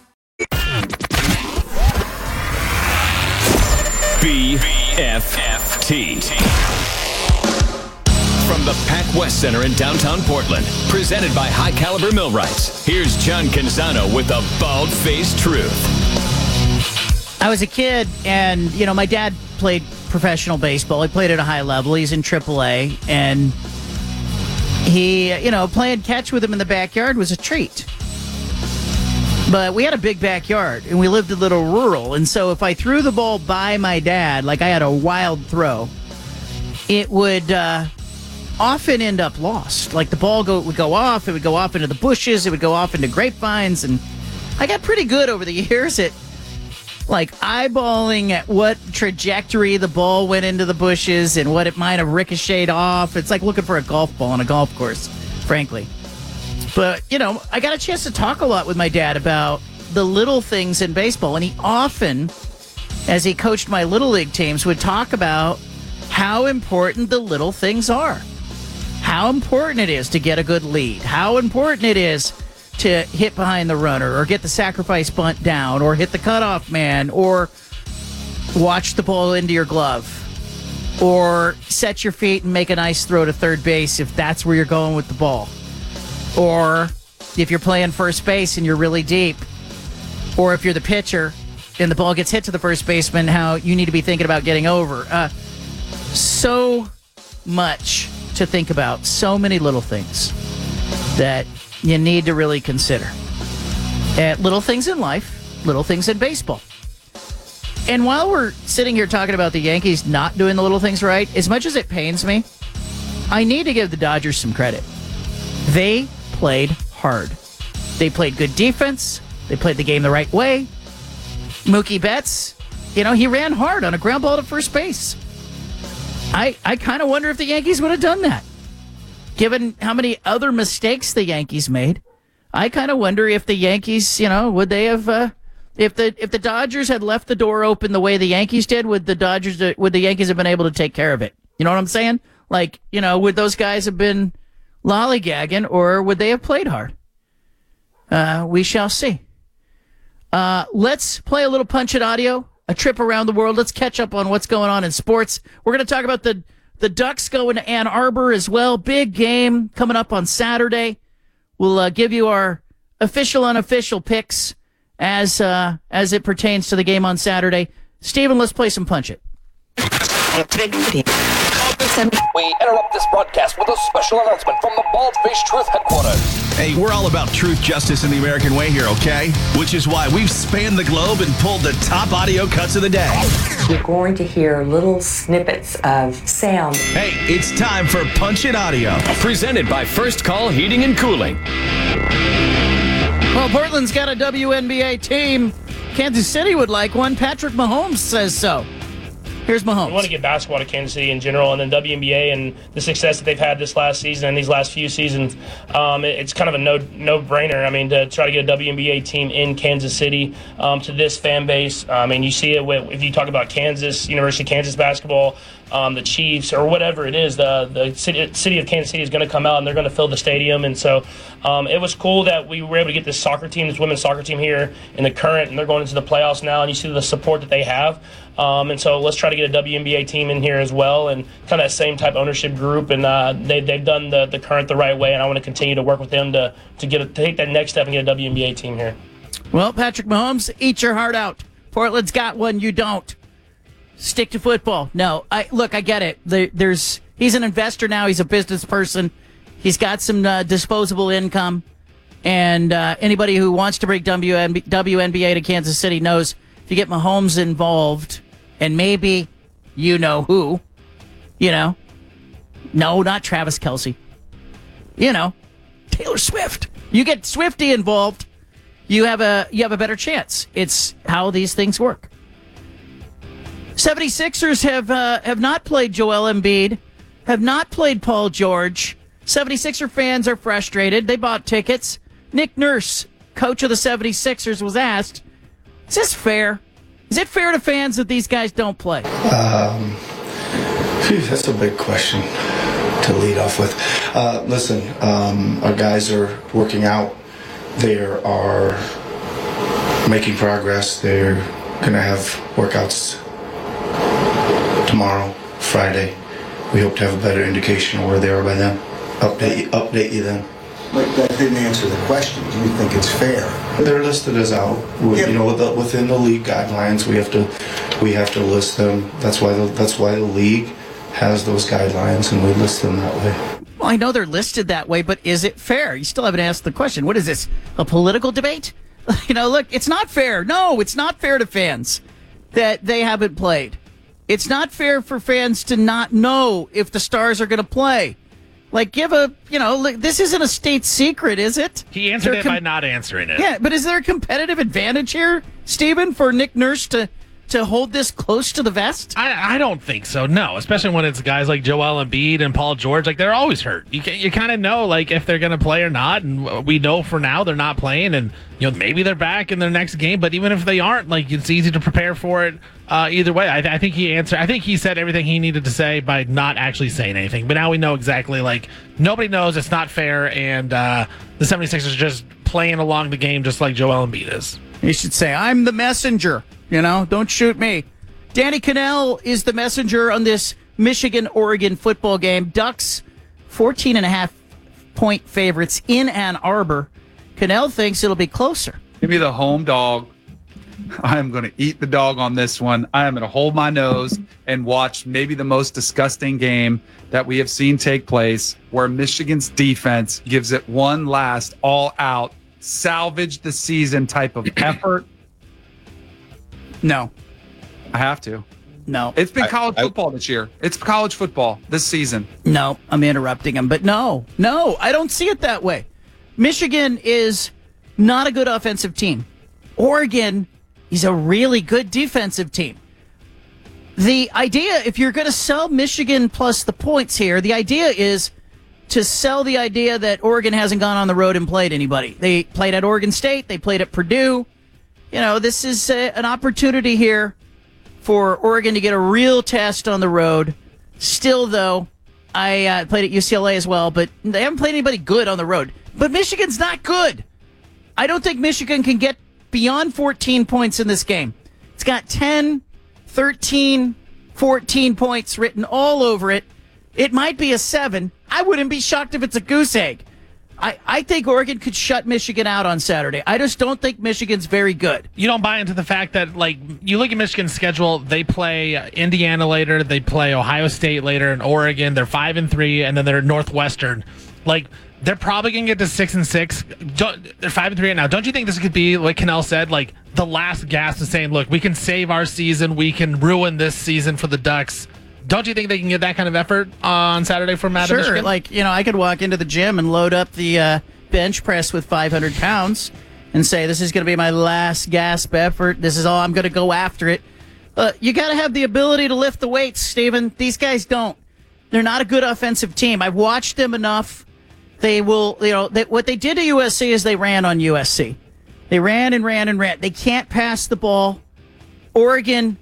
B F F T. From the Pac West Center in downtown Portland, presented by High Caliber Millwrights, here's John Canzano with the bald-faced truth. I was a kid, and, you know, my dad played professional baseball. He played at a high level. He's in triple A, and he, you know, playing catch with him in the backyard was a treat. But we had a big backyard, and we lived a little rural, and so if I threw the ball by my dad, like I had a wild throw, it would uh, often end up lost. Like the ball go, would go off, it would go off into the bushes, it would go off into grapevines, and I got pretty good over the years at like eyeballing at what trajectory the ball went into the bushes and what it might have ricocheted off. It's like looking for a golf ball on a golf course, frankly. But, you know, I got a chance to talk a lot with my dad about the little things in baseball. And he often, as he coached my little league teams, would talk about how important the little things are. How important it is to get a good lead. How important it is to hit behind the runner or get the sacrifice bunt down or hit the cutoff man or watch the ball into your glove or set your feet and make a nice throw to third base if that's where you're going with the ball. Or if you're playing first base and you're really deep, or if you're the pitcher and the ball gets hit to the first baseman, how you need to be thinking about getting over. Uh, so much to think about. So many little things that you need to really consider. Uh, little things in life, little things in baseball. And while we're sitting here talking about the Yankees not doing the little things right, as much as it pains me, I need to give the Dodgers some credit. They played hard. They played good defense. They played the game the right way. Mookie Betts, you know, he ran hard on a ground ball to first base. I, I kind of wonder if the Yankees would have done that. Given how many other mistakes the Yankees made, I kind of wonder if the Yankees, you know, would they have, uh, if the if the Dodgers had left the door open the way the Yankees did, would the Dodgers, would the Yankees have been able to take care of it? You know what I'm saying? Like, you know, would those guys have been lollygagging, or would they have played hard? Uh, we shall see. Uh, let's play a little Punch It Audio, a trip around the world. Let's catch up on what's going on in sports. We're going to talk about the, the Ducks going to Ann Arbor as well. Big game coming up on Saturday. We'll uh, give you our official, unofficial picks as uh, as it pertains to the game on Saturday. Steven, let's play some Punch It. We interrupt this broadcast with a special announcement from the Bald-Faced Truth headquarters. Hey, we're all about truth, justice, and the American way here, okay? Which is why we've spanned the globe and pulled the top audio cuts of the day. You're going to hear little snippets of sound. Hey, it's time for Punch It Audio. Presented by First Call Heating and Cooling. Well, Portland's got a W N B A team. Kansas City would like one. Patrick Mahomes says so. Here's Mahomes. We want to get basketball to Kansas City in general, and then W N B A and the success that they've had this last season and these last few seasons. Um, it, it's kind of a no no brainer. I mean, to try to get a W N B A team in Kansas City um, to this fan base. I mean, you see it with, if you talk about Kansas, University of Kansas basketball, um, the Chiefs, or whatever it is. The the city, city of Kansas City is going to come out and they're going to fill the stadium. And so um, it was cool that we were able to get this soccer team, this women's soccer team here in the current, and they're going into the playoffs now. And you see the support that they have. Um, and so let's try to get a W N B A team in here as well, and kind of that same type ownership group. And uh, they, they've done the, the current the right way, and I want to continue to work with them to to get a, to take that next step and get a W N B A team here. Well, Patrick Mahomes, eat your heart out. Portland's got one, you don't. Stick to football. No, I look, I get it. There, there's he's an investor now. He's a business person. He's got some uh, disposable income. And uh, anybody who wants to bring W N B A to Kansas City knows if you get Mahomes involved, and maybe you know who, you know, no, not Travis Kelce, you know, Taylor Swift. You get Swiftie involved, you have a you have a better chance. It's how these things work. seventy-sixers have uh, have not played Joel Embiid, have not played Paul George. seventy-sixer fans are frustrated. They bought tickets. Nick Nurse, coach of the seventy-sixers, was asked, is this fair? Is it fair to fans that these guys don't play? Um, phew, that's a big question to lead off with. Uh, listen, um, our guys are working out. They are making progress. They're going to have workouts tomorrow, Friday. We hope to have a better indication of where they are by then. Update, update you then. But that didn't answer the question. Do you think it's fair? They're listed as out. With, Yeah. You know, with the, within the league guidelines, we have to we have to list them. That's why the, that's why the league has those guidelines, and we list them that way. Well, I know they're listed that way, but is it fair? You still haven't asked the question. What is this, a political debate? You know, look, it's not fair. No, it's not fair to fans that they haven't played. It's not fair for fans to not know if the Stars are going to play. Like, give a, you know, like, this isn't a state secret, is it? He answered They're it com- by not answering it. Yeah, but is there a competitive advantage here, Stephen, for Nick Nurse to, to hold this close to the vest? I, I don't think so, no. Especially when it's guys like Joel Embiid and Paul George. Like, they're always hurt. You can, you kind of know, like, if they're going to play or not. And we know for now they're not playing. And, you know, maybe they're back in their next game. But even if they aren't, like, it's easy to prepare for it uh, either way. I, I think he answered. I think he said everything he needed to say by not actually saying anything. But now we know exactly, like, nobody knows. It's not fair. And uh, the seventy-sixers are just playing along the game just like Joel Embiid is. You should say, I'm the messenger. You know, don't shoot me. Danny Cannell is the messenger on this Michigan-Oregon football game. Ducks, fourteen and a half point favorites in Ann Arbor. Cannell thinks it'll be closer. Give me the home dog. I am going to eat the dog on this one. I am going to hold my nose and watch maybe the most disgusting game that we have seen take place, where Michigan's defense gives it one last all-out, salvage the season type of effort. No. I have to. No. It's been I- college I- football this year. It's college football this season. No, I'm interrupting him. But no, no, I don't see it that way. Michigan is not a good offensive team. Oregon is a really good defensive team. The idea, if you're going to sell Michigan plus the points here, the idea is to sell the idea that Oregon hasn't gone on the road and played anybody. They played at Oregon State. They played at Purdue. You know, this is a, an opportunity here for Oregon to get a real test on the road. Still, though, I uh, played at U C L A as well, but they haven't played anybody good on the road. But Michigan's not good. I don't think Michigan can get beyond fourteen points in this game. It's got ten, thirteen, fourteen points written all over it. It might be a seven. I wouldn't be shocked if it's a goose egg. I, I think Oregon could shut Michigan out on Saturday. I just don't think Michigan's very good. You don't buy into the fact that, like, you look at Michigan's schedule, they play Indiana later, they play Ohio State later, and Oregon. They're five and three, and then they're Northwestern. Like, they're probably going to get to six and six. Don't, they're five and three right now. Don't you think this could be, like Cannell said, like the last gasp of saying, look, we can save our season, we can ruin this season for the Ducks? Don't you think they can get that kind of effort on Saturday from Matt? Sure, Michigan? like, you know, I could walk into the gym and load up the uh, bench press with five hundred pounds and say, this is going to be my last gasp effort. This is all, I'm going to go after it. Uh, you got to have the ability to lift the weights, Steven. These guys don't. They're not a good offensive team. I've watched them enough. They will, you know, they, what they did to U S C is they ran on U S C. They ran and ran and ran. They can't pass the ball. Oregon,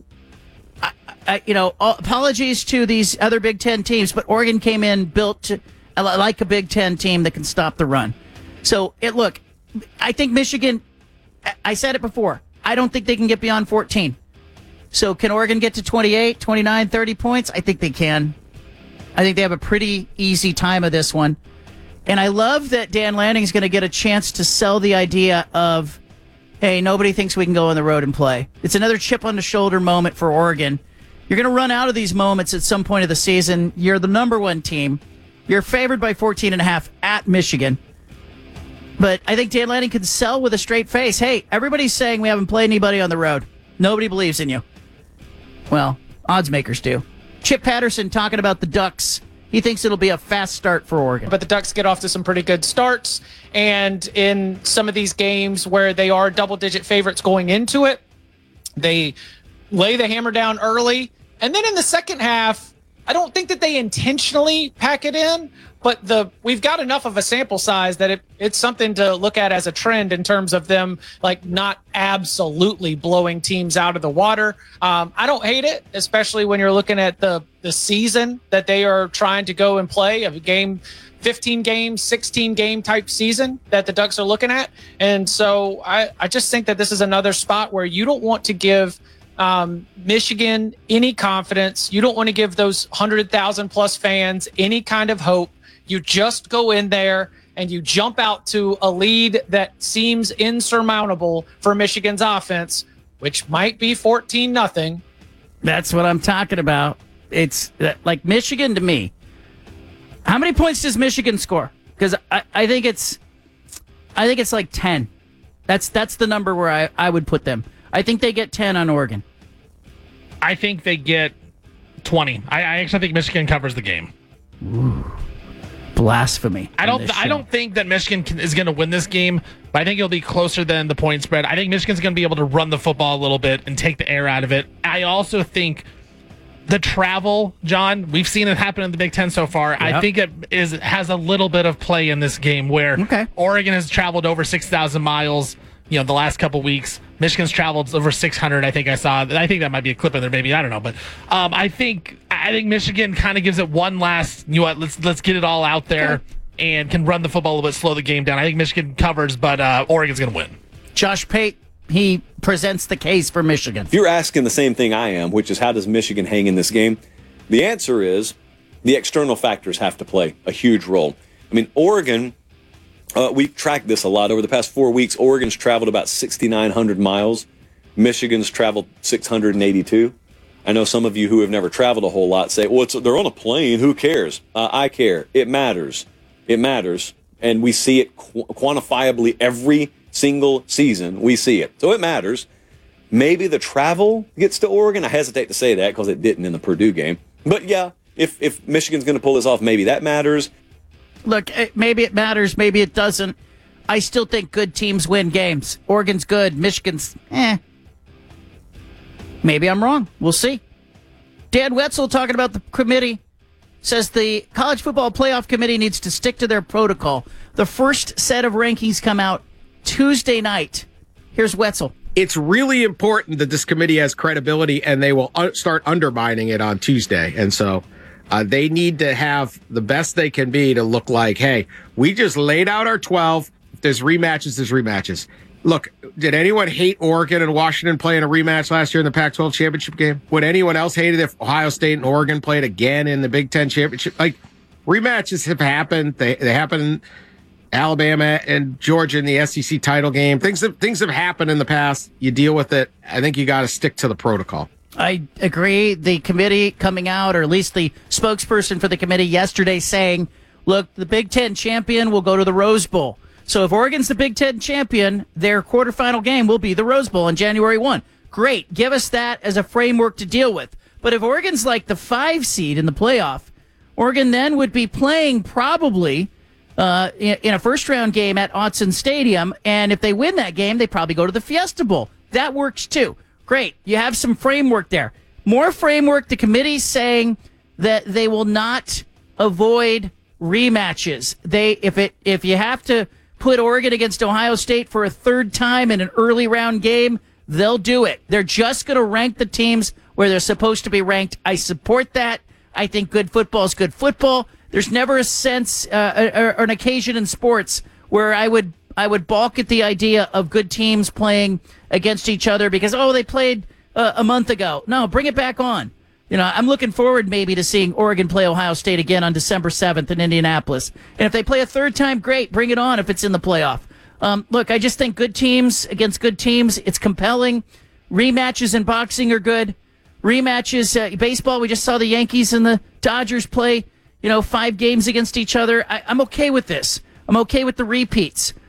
I, I, you know, apologies to these other Big Ten teams, but Oregon came in built to, like a Big Ten team that can stop the run. So, it look, I think Michigan, I said it before, I don't think they can get beyond fourteen. So, can Oregon get to twenty-eight, twenty-nine, thirty points? I think they can. I think they have a pretty easy time of this one. And I love that Dan Lanning is going to get a chance to sell the idea of, hey, nobody thinks we can go on the road and play. It's another chip on the shoulder moment for Oregon. You're going to run out of these moments at some point of the season. You're the number one team. You're favored by fourteen and a half at Michigan. But I think Dan Lanning can sell with a straight face. Hey, everybody's saying we haven't played anybody on the road. Nobody believes in you. Well, odds makers do. Chip Patterson talking about the Ducks. He thinks it'll be a fast start for Oregon. But the Ducks get off to some pretty good starts. And in some of these games where they are double-digit favorites going into it, they lay the hammer down early. And then in the second half, I don't think that they intentionally pack it in, but the we've got enough of a sample size that it, it's something to look at as a trend in terms of them like not absolutely blowing teams out of the water. Um, I don't hate it, especially when you're looking at the the season that they are trying to go and play, a game, fifteen game, sixteen game type season that the Ducks are looking at. And so I, I just think that this is another spot where you don't want to give Um, Michigan any confidence. You don't want to give those one hundred thousand plus fans any kind of hope. You just go in there and you jump out to a lead that seems insurmountable for Michigan's offense, which might be fourteen nothing. That's what I'm talking about. It's like Michigan to me. How many points does Michigan score? Because I, I think it's I think it's like ten. That's that's the number where I, I would put them. I think they get ten on Oregon. I think they get twenty. I, I actually think Michigan covers the game. Ooh, blasphemy! I don't. I don't think that Michigan can, is going to win this game, but I think it'll be closer than the point spread. I think Michigan's going to be able to run the football a little bit and take the air out of it. I also think the travel, John, we've seen it happen in the Big Ten so far. Yep. I think it is has a little bit of play in this game where okay. Oregon has traveled over six thousand miles. You know, the last couple weeks, Michigan's traveled over six hundred. I think I saw. I think that might be a clip in there, maybe. I don't know, but um, I think I think Michigan kind of gives it one last. You know what? Let's let's get it all out there okay. and can run the football a little bit, slow the game down. I think Michigan covers, but uh, Oregon's going to win. Josh Pate, he presents the case for Michigan. If you're asking the same thing I am, which is how does Michigan hang in this game, the answer is the external factors have to play a huge role. I mean, Oregon. Uh, we've tracked this a lot. Over the past four weeks, Oregon's traveled about sixty-nine hundred miles. Michigan's traveled six hundred eighty-two. I know some of you who have never traveled a whole lot say, well, it's, they're on a plane. Who cares? Uh, I care. It matters. It matters. And we see it qu- quantifiably every single season. We see it. So it matters. Maybe the travel gets to Oregon. I hesitate to say that because it didn't in the Purdue game. But, yeah, if, if Michigan's going to pull this off, maybe that matters. Look, maybe it matters, maybe it doesn't. I still think good teams win games. Oregon's good, Michigan's eh. Maybe I'm wrong. We'll see. Dan Wetzel talking about the committee says the College Football Playoff Committee needs to stick to their protocol. The first set of rankings come out Tuesday night. Here's Wetzel. It's really important that this committee has credibility, and they will un- start undermining it on Tuesday. And so Uh, they need to have the best they can be to look like, hey, we just laid out our twelve. If there's rematches, there's rematches. Look, did anyone hate Oregon and Washington playing a rematch last year in the Pac twelve championship game? Would anyone else hate it if Ohio State and Oregon played again in the Big Ten championship? Like, rematches have happened. They they happen in Alabama and Georgia in the S E C title game. Things have, things have happened in the past. You deal with it. I think you got to stick to the protocol. I agree. The committee coming out, or at least the spokesperson for the committee yesterday saying, look, the Big Ten champion will go to the Rose Bowl. So if Oregon's the Big Ten champion, their quarterfinal game will be the Rose Bowl on January first. Great. Give us that as a framework to deal with. But if Oregon's like the five seed in the playoff, Oregon then would be playing probably uh, in, in a first-round game at Autzen Stadium. And if they win that game, they probably go to the Fiesta Bowl. That works too. Great. You have some framework there. More framework. The committee's saying that they will not avoid rematches. They, if it, if you have to put Oregon against Ohio State for a third time in an early round game, they'll do it. They're just going to rank the teams where they're supposed to be ranked. I support that. I think good football is good football. There's never a sense, uh, or, or an occasion in sports where I would, I would balk at the idea of good teams playing against each other because, oh, they played uh, a month ago. No, bring it back on. You know, I'm looking forward maybe to seeing Oregon play Ohio State again on December seventh in Indianapolis. And if they play a third time, great. Bring it on if it's in the playoff. Um, look, I just think good teams against good teams, it's compelling. Rematches in boxing are good. Rematches, uh, baseball, we just saw the Yankees and the Dodgers play, you know, five games against each other. I, I'm okay with this. I'm okay with the repeats.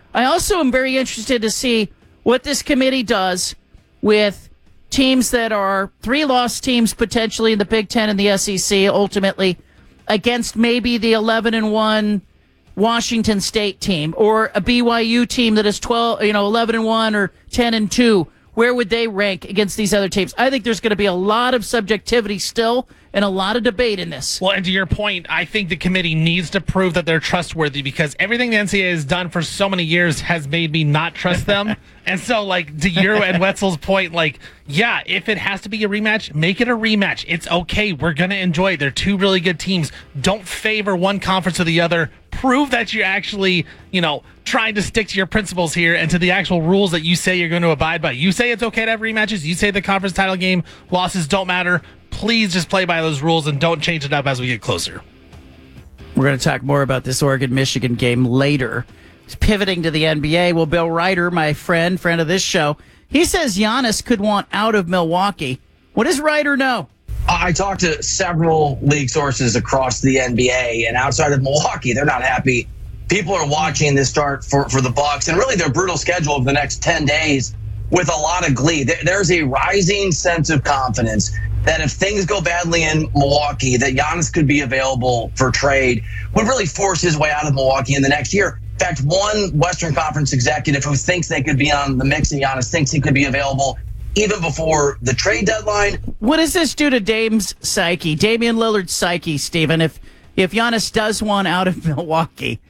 I also am very interested to see what this committee does with teams that are three-loss teams potentially in the Big Ten and the S E C ultimately against maybe the eleven and one Washington State team or a B Y U team that is twelve, you know, eleven and one or ten and two. Where would they rank against these other teams? I think there's going to be a lot of subjectivity still and a lot of debate in this. Well, and to your point, I think the committee needs to prove that they're trustworthy because everything the N C double A has done for so many years has made me not trust them. And so, like, to your and Wetzel's point, like, yeah, if it has to be a rematch, make it a rematch. It's okay. We're going to enjoy it. They're two really good teams. Don't favor one conference or the other. Prove that you're actually, you know, trying to stick to your principles here and to the actual rules that you say you're going to abide by. You say it's okay to have rematches. You say the conference title game losses don't matter. Please just play by those rules and don't change it up as we get closer. We're going to talk more about this Oregon-Michigan game later. Pivoting to the N B A, well, Bill Ryder, my friend, friend of this show, he says Giannis could want out of Milwaukee. What does Ryder know? I talked to several league sources across the N B A, and outside of Milwaukee, they're not happy. People are watching this start for, for the Bucks and really their brutal schedule of the next ten days with a lot of glee. There, there's a rising sense of confidence that if things go badly in Milwaukee, that Giannis could be available for trade, would really force his way out of Milwaukee in the next year. In fact, one Western Conference executive who thinks they could be on the mix and Giannis thinks he could be available even before the trade deadline. What does this do to Dame's psyche, Damian Lillard's psyche, Stephen, if, if Giannis does want out of Milwaukee?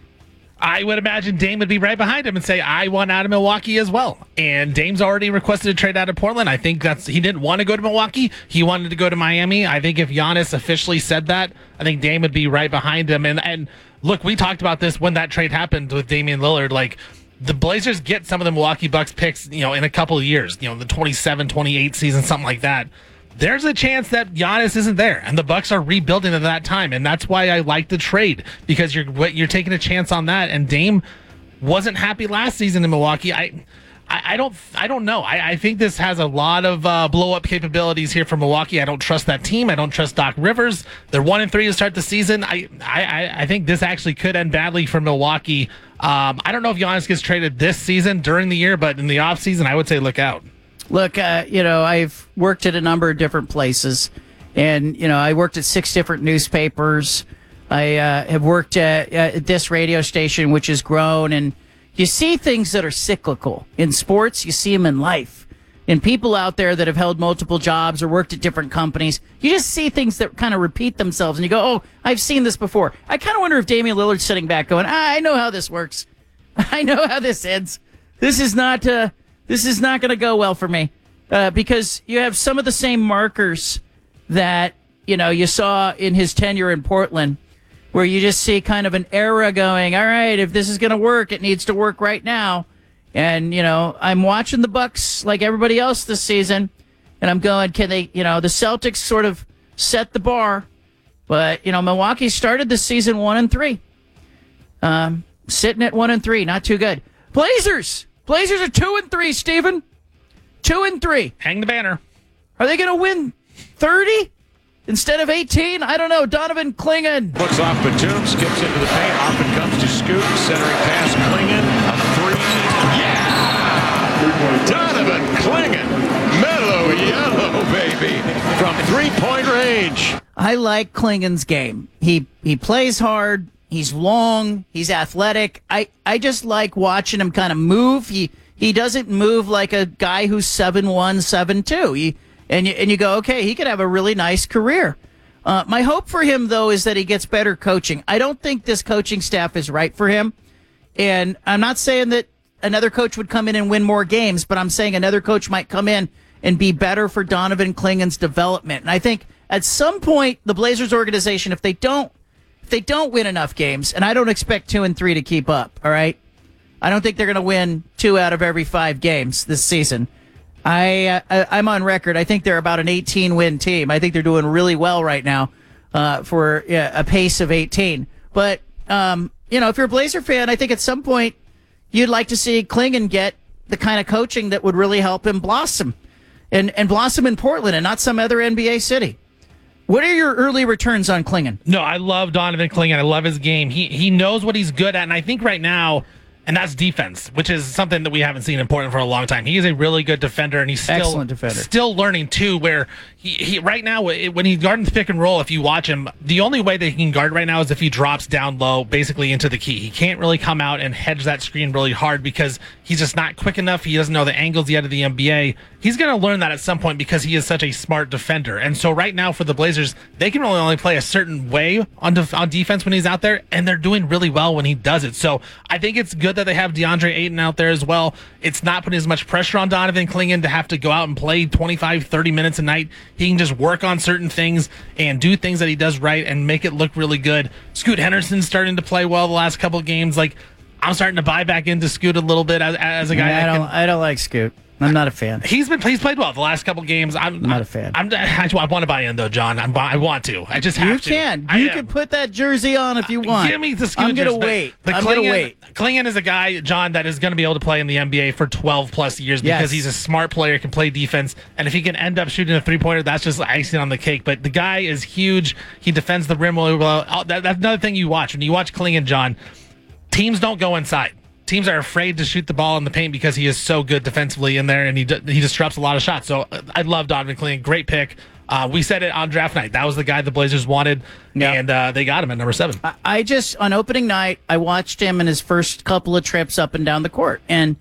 I would imagine Dame would be right behind him and say, I want out of Milwaukee as well. And Dame's already requested a trade out of Portland. I think that's he didn't want to go to Milwaukee. He wanted to go to Miami. I think if Giannis officially said that, I think Dame would be right behind him. And, and look, we talked about this when that trade happened with Damian Lillard. Like, the Blazers get some of the Milwaukee Bucks picks, you know, in a couple of years, you know, the twenty-seven, twenty-eight season, something like that. There's a chance that Giannis isn't there, and the Bucks are rebuilding at that time, and that's why I like the trade because you're you're taking a chance on that. And Dame wasn't happy last season in Milwaukee. I I, I don't I don't know. I, I think this has a lot of uh, blow up capabilities here for Milwaukee. I don't trust that team. I don't trust Doc Rivers. They're one and three to start the season. I I, I think this actually could end badly for Milwaukee. Um, I don't know if Giannis gets traded this season during the year, but in the offseason, I would say look out. Look, uh, you know, I've worked at a number of different places, and, you know, I worked at six different newspapers. I uh, have worked at, at this radio station, which has grown, and you see things that are cyclical. In sports, you see them in life. In people out there that have held multiple jobs or worked at different companies, you just see things that kind of repeat themselves, and you go, oh, I've seen this before. I kind of wonder if Damian Lillard's sitting back going, ah, I know how this works. I know how this ends. This is not... Uh, This is not going to go well for me uh, because you have some of the same markers that, you know, you saw in his tenure in Portland where you just see kind of an era going, all right, if this is going to work, it needs to work right now. And, you know, I'm watching the Bucks like everybody else this season, and I'm going, can they, you know, the Celtics sort of set the bar. But, you know, Milwaukee started the season one and three. Um, sitting at one and three, not too good. Blazers! Blazers are two and three, Steven. Two and three. Hang the banner. Are they going to win thirty instead of eighteen? I don't know. Donovan Clingan. Looks off Batum, skips into the paint. Often comes to Scoot. Centering pass, Clingan. A three. Yeah! Donovan Clingan. Mellow yellow, baby. From three-point range. I like Clingan's game. He he plays hard. He's long. He's athletic. I, I just like watching him kind of move. He he doesn't move like a guy who's seven one, seven two. He and you and you go, okay, he could have a really nice career. Uh, my hope for him though is that he gets better coaching. I don't think this coaching staff is right for him, and I'm not saying that another coach would come in and win more games, but I'm saying another coach might come in and be better for Donovan Clingan's development. And I think at some point the Blazers organization, if they don't. If they don't win enough games, and I don't expect two and three to keep up, all right? I don't think they're going to win two out of every five games this season. I, uh, I, I'm on record. I think they're about an eighteen-win team. I think they're doing really well right now uh, for yeah, a pace of eighteen. But, um, you know, if you're a Blazer fan, I think at some point you'd like to see Clingan get the kind of coaching that would really help him blossom and, and blossom in Portland and not some other N B A city. What are your early returns on Clingan? No, I love Donovan Clingan. I love his game. He he knows what he's good at, and I think right now, and that's defense, which is something that we haven't seen in Portland for a long time. He is a really good defender, and he's still Excellent defender. still learning too. Where he, he right now, when he's guarding the pick and roll, if you watch him, the only way that he can guard right now is if he drops down low, basically into the key. He can't really come out and hedge that screen really hard because he's just not quick enough. He doesn't know the angles yet of the N B A. He's going to learn that at some point because he is such a smart defender. And so right now for the Blazers, they can really only play a certain way on def- on defense when he's out there, and they're doing really well when he does it. So I think it's good that they have DeAndre Ayton out there as well. It's not putting as much pressure on Donovan Clingan to have to go out and play twenty-five, thirty minutes a night. He can just work on certain things and do things that he does right and make it look really good. Scoot Henderson's starting to play well the last couple of games. Like, I'm starting to buy back into Scoot a little bit as, as a guy. Yeah, I that don't. can, I don't like Scoot. I'm not a fan. He's been he's played well the last couple games. I'm not a fan. I'm, I, I want to buy in though, John. I'm, I want to. I just have You to. can. I, You uh, can put that jersey on if you want. Give me the I'm gonna Scooters, but wait. the I'm Clingan, gonna wait. Clingan is a guy, John, that is going to be able to play in the N B A for twelve plus years because Yes. he's a smart player, can play defense, and if he can end up shooting a three pointer, that's just icing on the cake. But the guy is huge. He defends the rim really well. That, that's another thing you watch when you watch Clingan, John. Teams don't go inside. Teams are afraid to shoot the ball in the paint because he is so good defensively in there, and he d- he disrupts a lot of shots. So uh, I love Donovan Clingan. Great pick. Uh, we said it on draft night. That was the guy the Blazers wanted, and uh, they got him at number seven. I, I just on opening night, I watched him in his first couple of trips up and down the court, and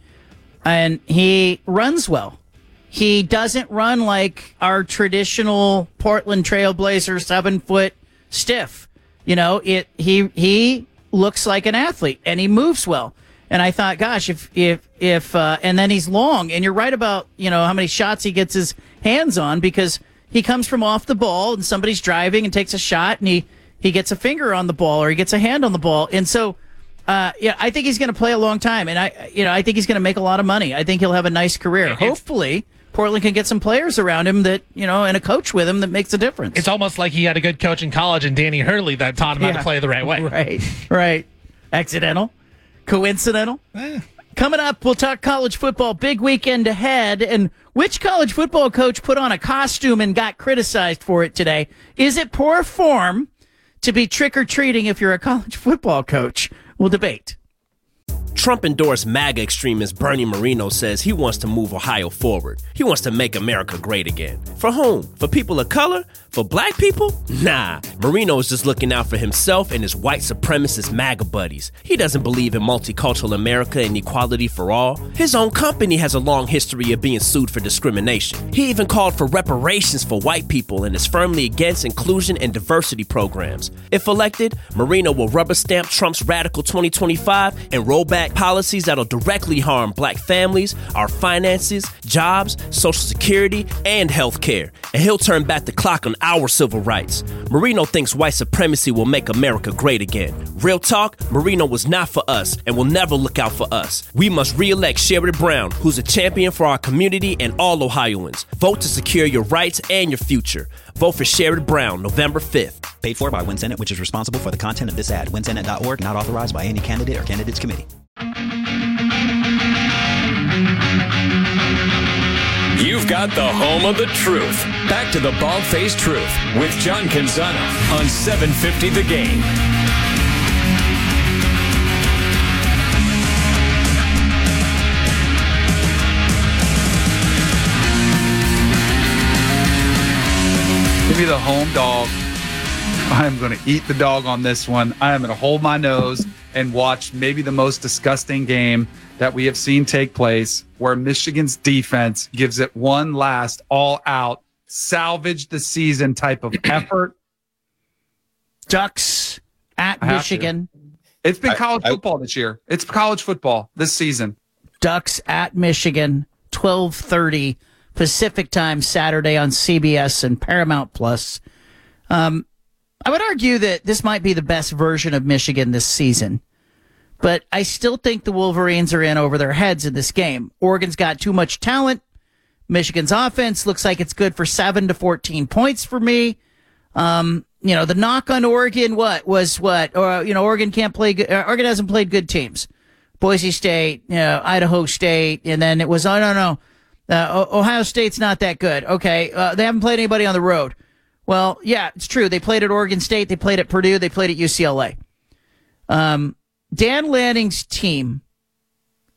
and he runs well. He doesn't run like our traditional Portland Trailblazer seven foot stiff. You know, it he he looks like an athlete, and he moves well. And I thought, gosh, if if if uh, and then he's long, and you're right about you know how many shots he gets his hands on because he comes from off the ball and somebody's driving and takes a shot and he he gets a finger on the ball or he gets a hand on the ball, and so uh, yeah, I think he's going to play a long time, and I you know I think he's going to make a lot of money. I think he'll have a nice career. Hopefully, Portland can get some players around him that you know and a coach with him that makes a difference. It's almost like he had a good coach in college and Danny Hurley that taught him how Yeah. to play the right way. Right, right. Accidental. Coincidental? Eh. Coming up, we'll talk college football. Big weekend ahead. And which college football coach put on a costume and got criticized for it today? Is it poor form to be trick-or-treating if you're a college football coach? We'll debate. Trump-endorsed MAGA extremist Bernie Moreno says he wants to move Ohio forward. He wants to make America great again. For whom? For people of color? For black people? Nah. Moreno is just looking out for himself and his white supremacist MAGA buddies. He doesn't believe in multicultural America and equality for all. His own company has a long history of being sued for discrimination. He even called for reparations for white people and is firmly against inclusion and diversity programs. If elected, Moreno will rubber stamp Trump's radical twenty twenty-five and roll back policies that'll directly harm black families, our finances, jobs, social security, and health care. And he'll turn back the clock on our civil rights. Moreno thinks white supremacy will make America great again. Real talk, Moreno was not for us and will never look out for us. We must re-elect Sherrod Brown, who's a champion for our community and all Ohioans. Vote to secure your rights and your future. Vote for Sherrod Brown, November fifth. Paid for by WinSenate, which is responsible for the content of this ad. win senate dot org, not authorized by any candidate or candidates committee. You've got the home of the truth. Back to the Bald-Faced Truth with John Canzano on seven fifty The Game. Give me the home dog. I'm going to eat the dog on this one. I am going to hold my nose and watch maybe the most disgusting game that we have seen take place, where Michigan's defense gives it one last all-out, salvage the season type of effort. Ducks at Michigan. It's been college I, I, football this year. It's college football this season. Ducks at Michigan, twelve thirty Pacific time Saturday on C B S and Paramount Plus. Um, I would argue that this might be the best version of Michigan this season, but I still think the Wolverines are in over their heads in this game. Oregon's got too much talent. Michigan's offense looks like it's good for seven to fourteen points for me. Um, you know, the knock on Oregon, what was what? Or, you know, Oregon can't play good. Oregon hasn't played good teams. Boise State, you know, Idaho State, and then it was, oh, no, no. Uh, Ohio State's not that good. Okay, uh, they haven't played anybody on the road. Well, yeah, it's true. They played at Oregon State. They played at Purdue. They played at U C L A. Um, Dan Lanning's team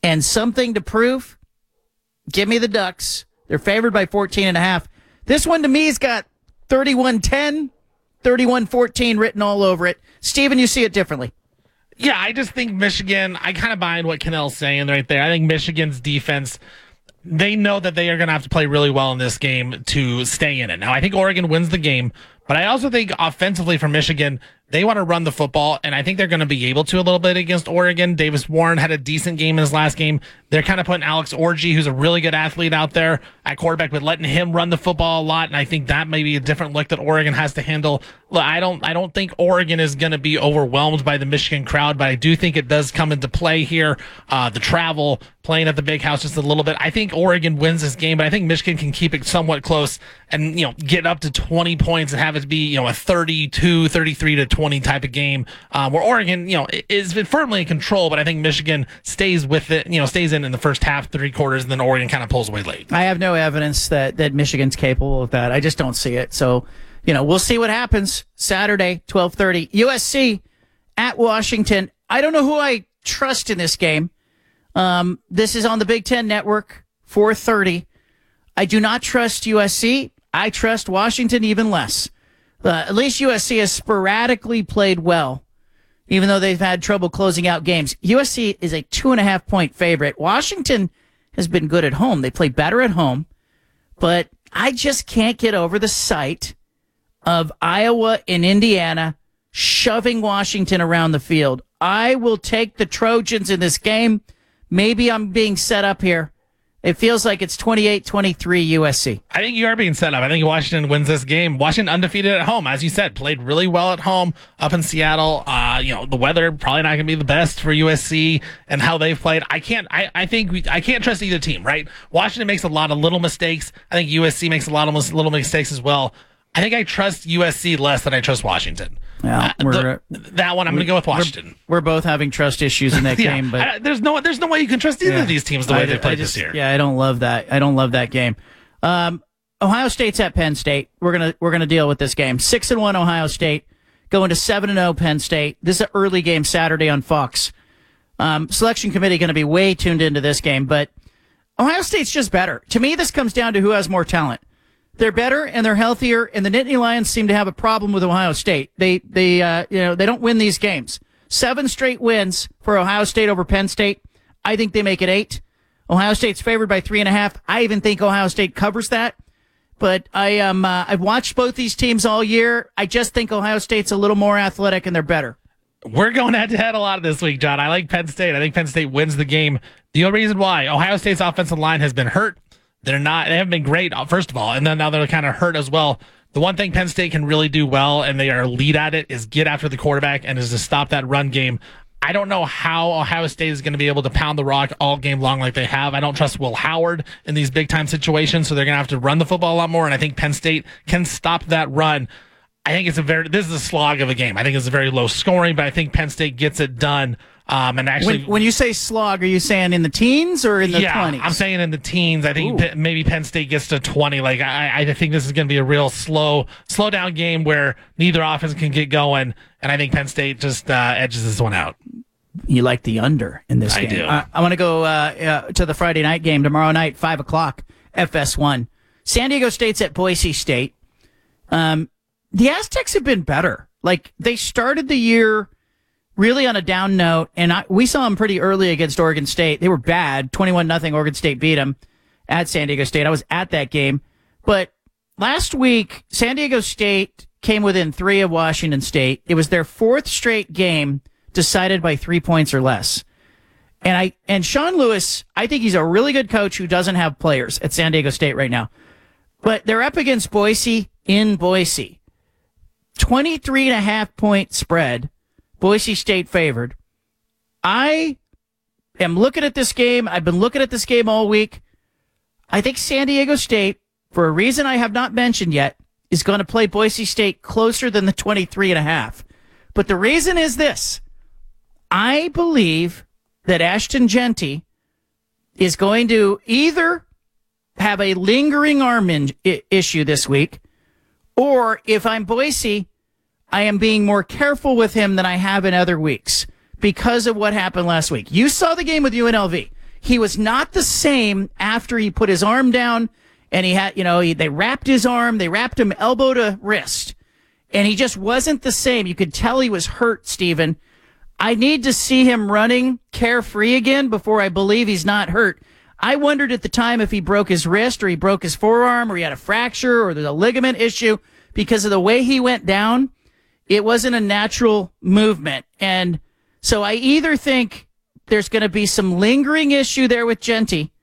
and something to prove, give me the Ducks. They're favored by fourteen and a half. This one to me has got thirty-one ten, thirty-one fourteen written all over it. Steven, you see it differently. Yeah, I just think Michigan, I kind of buy in what Cannell's saying right there. I think Michigan's defense, they know that they are going to have to play really well in this game to stay in it. Now, I think Oregon wins the game, but I also think offensively for Michigan, they want to run the football, and I think they're going to be able to a little bit against Oregon. Davis Warren had a decent game in his last game. They're kind of putting Alex Orji, who's a really good athlete, out there at quarterback, but letting him run the football a lot, and I think that may be a different look that Oregon has to handle. Look, I don't, I don't think Oregon is going to be overwhelmed by the Michigan crowd, but I do think it does come into play here. Uh, the travel, playing at the big house just a little bit. I think Oregon wins this game, but I think Michigan can keep it somewhat close and, you know, get up to twenty points and have it be, you know, a thirty-two, thirty-three to twenty type of game, um, where Oregon, you know, is firmly in control, but I think Michigan stays with it, you know, stays in in the first half, three quarters, and then Oregon kind of pulls away late. I have no evidence that, that Michigan's capable of that. I just don't see it. So, you know, we'll see what happens Saturday, twelve thirty. U S C at Washington. I don't know who I trust in this game. Um, this is on the Big Ten Network, four thirty. I do not trust U S C. I trust Washington even less. Uh, at least U S C has sporadically played well, even though they've had trouble closing out games. U S C is a two and a half point favorite. Washington has been good at home. They play better at home, but I just can't get over the sight of Iowa and Indiana shoving Washington around the field. I will take the Trojans in this game. Maybe I'm being set up here. It feels like it's twenty-eight twenty-three U S C. I think you are being set up. I think Washington wins this game. Washington undefeated at home, as you said, played really well at home up in Seattle. Uh, you know, the weather probably not going to be the best for U S C and how they've played. I can't. I, I think we, I can't trust either team. Right? Washington makes a lot of little mistakes. I think U S C makes a lot of little mistakes as well. I think I trust U S C less than I trust Washington. Yeah, uh, the, that one I'm going to go with Washington. We're, we're both having trust issues in that yeah, game, but I, there's no there's no way you can trust either yeah, of these teams the way I, they played just, this year. Yeah, I don't love that. I don't love that game. Um, Ohio State's at Penn State. We're gonna we're gonna deal with this game. Six and one Ohio State going to seven and zero Penn State. This is an early game Saturday on Fox. Um, selection committee going to be way tuned into this game, but Ohio State's just better. To me, this comes down to who has more talent. They're better and they're healthier, and the Nittany Lions seem to have a problem with Ohio State. They they uh, you know they don't win these games. Seven straight wins for Ohio State over Penn State. I think they make it eight. Ohio State's favored by three and a half. I even think Ohio State covers that. But I um uh, I've watched both these teams all year. I just think Ohio State's a little more athletic and they're better. We're going head to head a lot this week, John. I like Penn State. I think Penn State wins the game. The only reason why Ohio State's offensive line has been hurt. They're not, they haven't been great, first of all, and then now they're kind of hurt as well. The one thing Penn State can really do well, and they are elite at it, is get after the quarterback and is to stop that run game. I don't know how Ohio State is going to be able to pound the rock all game long like they have. I don't trust Will Howard in these big time situations, so they're going to have to run the football a lot more, and I think Penn State can stop that run. I think it's a very, this is a slog of a game. I think it's a very low scoring, but I think Penn State gets it done. Um, and actually, when, when you say slog, are you saying in the teens or in the yeah, twenties? I'm saying in the teens. I think P- maybe Penn State gets to twenty. Like I, I think this is going to be a real slow, slow down game where neither offense can get going, and I think Penn State just uh, edges this one out. You like the under in this I game? do. I, I want to go uh, uh, to the Friday night game tomorrow night, five o'clock, F S one. San Diego State's at Boise State. Um, the Aztecs have been better. Like they started the year really on a down note, and I, we saw them pretty early against Oregon State. They were bad, twenty-one nothing. Oregon State beat them at San Diego State. I was at that game. But last week, San Diego State came within three of Washington State. It was their fourth straight game decided by three points or less. And I and Sean Lewis, I think he's a really good coach who doesn't have players at San Diego State right now. But they're up against Boise in Boise. twenty-three and a half point spread. Boise State favored. I am looking at this game. I've been looking at this game all week. I think San Diego State, for a reason I have not mentioned yet, is going to play Boise State closer than the twenty-three and a half. But the reason is this. I believe that Ashton Genty is going to either have a lingering arm in, I- issue this week, or if I'm Boise, I am being more careful with him than I have in other weeks because of what happened last week. You saw the game with U N L V. he was not the same after he put his arm down and he had, you know, he, they wrapped his arm, they wrapped him elbow to wrist, and he just wasn't the same. You could tell he was hurt, Stephen. I need to see him running carefree again before I believe he's not hurt. I wondered at the time if he broke his wrist or he broke his forearm or he had a fracture or there's a ligament issue because of the way he went down. It wasn't a natural movement. And so I either think there's going to be some lingering issue there with Genty,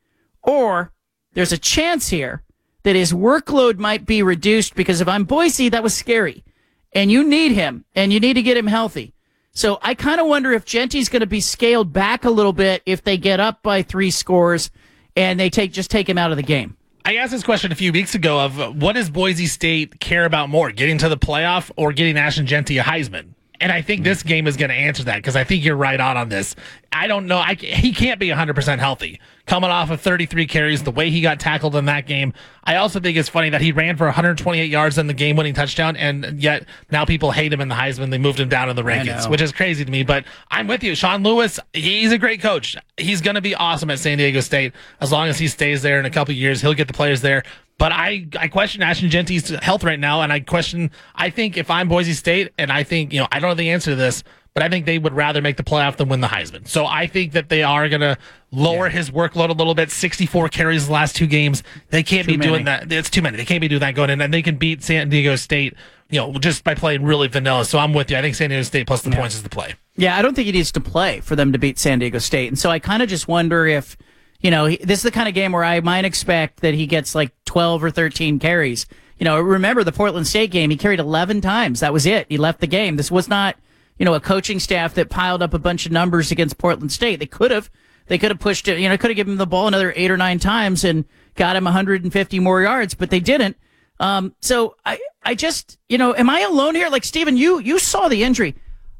or there's a chance here that his workload might be reduced because if I'm Boise, that was scary. And you need him, and you need to get him healthy. So I kind of wonder if Genty's going to be scaled back a little bit if they get up by three scores and they take just take him out of the game. I asked this question a few weeks ago of what does Boise State care about more, getting to the playoff or getting Ashton Genty a Heisman? And I think this game is going to answer that because I think you're right on on this. I don't know. I, he can't be one hundred percent healthy. Coming off of thirty-three carries, the way he got tackled in that game. I also think it's funny that he ran for one hundred twenty-eight yards in the game-winning touchdown, and yet now people hate him in the Heisman. They moved him down in the rankings, which is crazy to me. But I'm with you. Sean Lewis, he's a great coach. He's going to be awesome at San Diego State. As long as he stays there in a couple of years, he'll get the players there. But I, I question Ashton Genty's health right now, and I question, I think if I'm Boise State, and I think, you know, I don't know the answer to this, but I think they would rather make the playoff than win the Heisman. So I think that they are going to lower yeah. his workload a little bit. sixty-four carries the last two games. They can't too be many. doing that. It's too many. They can't be doing that going in, and they can beat San Diego State, you know, just by playing really vanilla. So I'm with you. I think San Diego State plus the yeah. points is the play. Yeah, I don't think he needs to play for them to beat San Diego State. And so I kind of just wonder if, you know, he, this is the kind of game where I might expect that he gets like twelve or thirteen carries. You know, remember the Portland State game, he carried eleven times. That was it. He left the game. This was not, you know, a coaching staff that piled up a bunch of numbers against Portland State. They could have. They could have pushed it, you know, could have given him the ball another eight or nine times and got him one hundred fifty more yards, but they didn't. Um, so I, I just, you know, am I alone here? Like, Stephen, you, you saw the injury.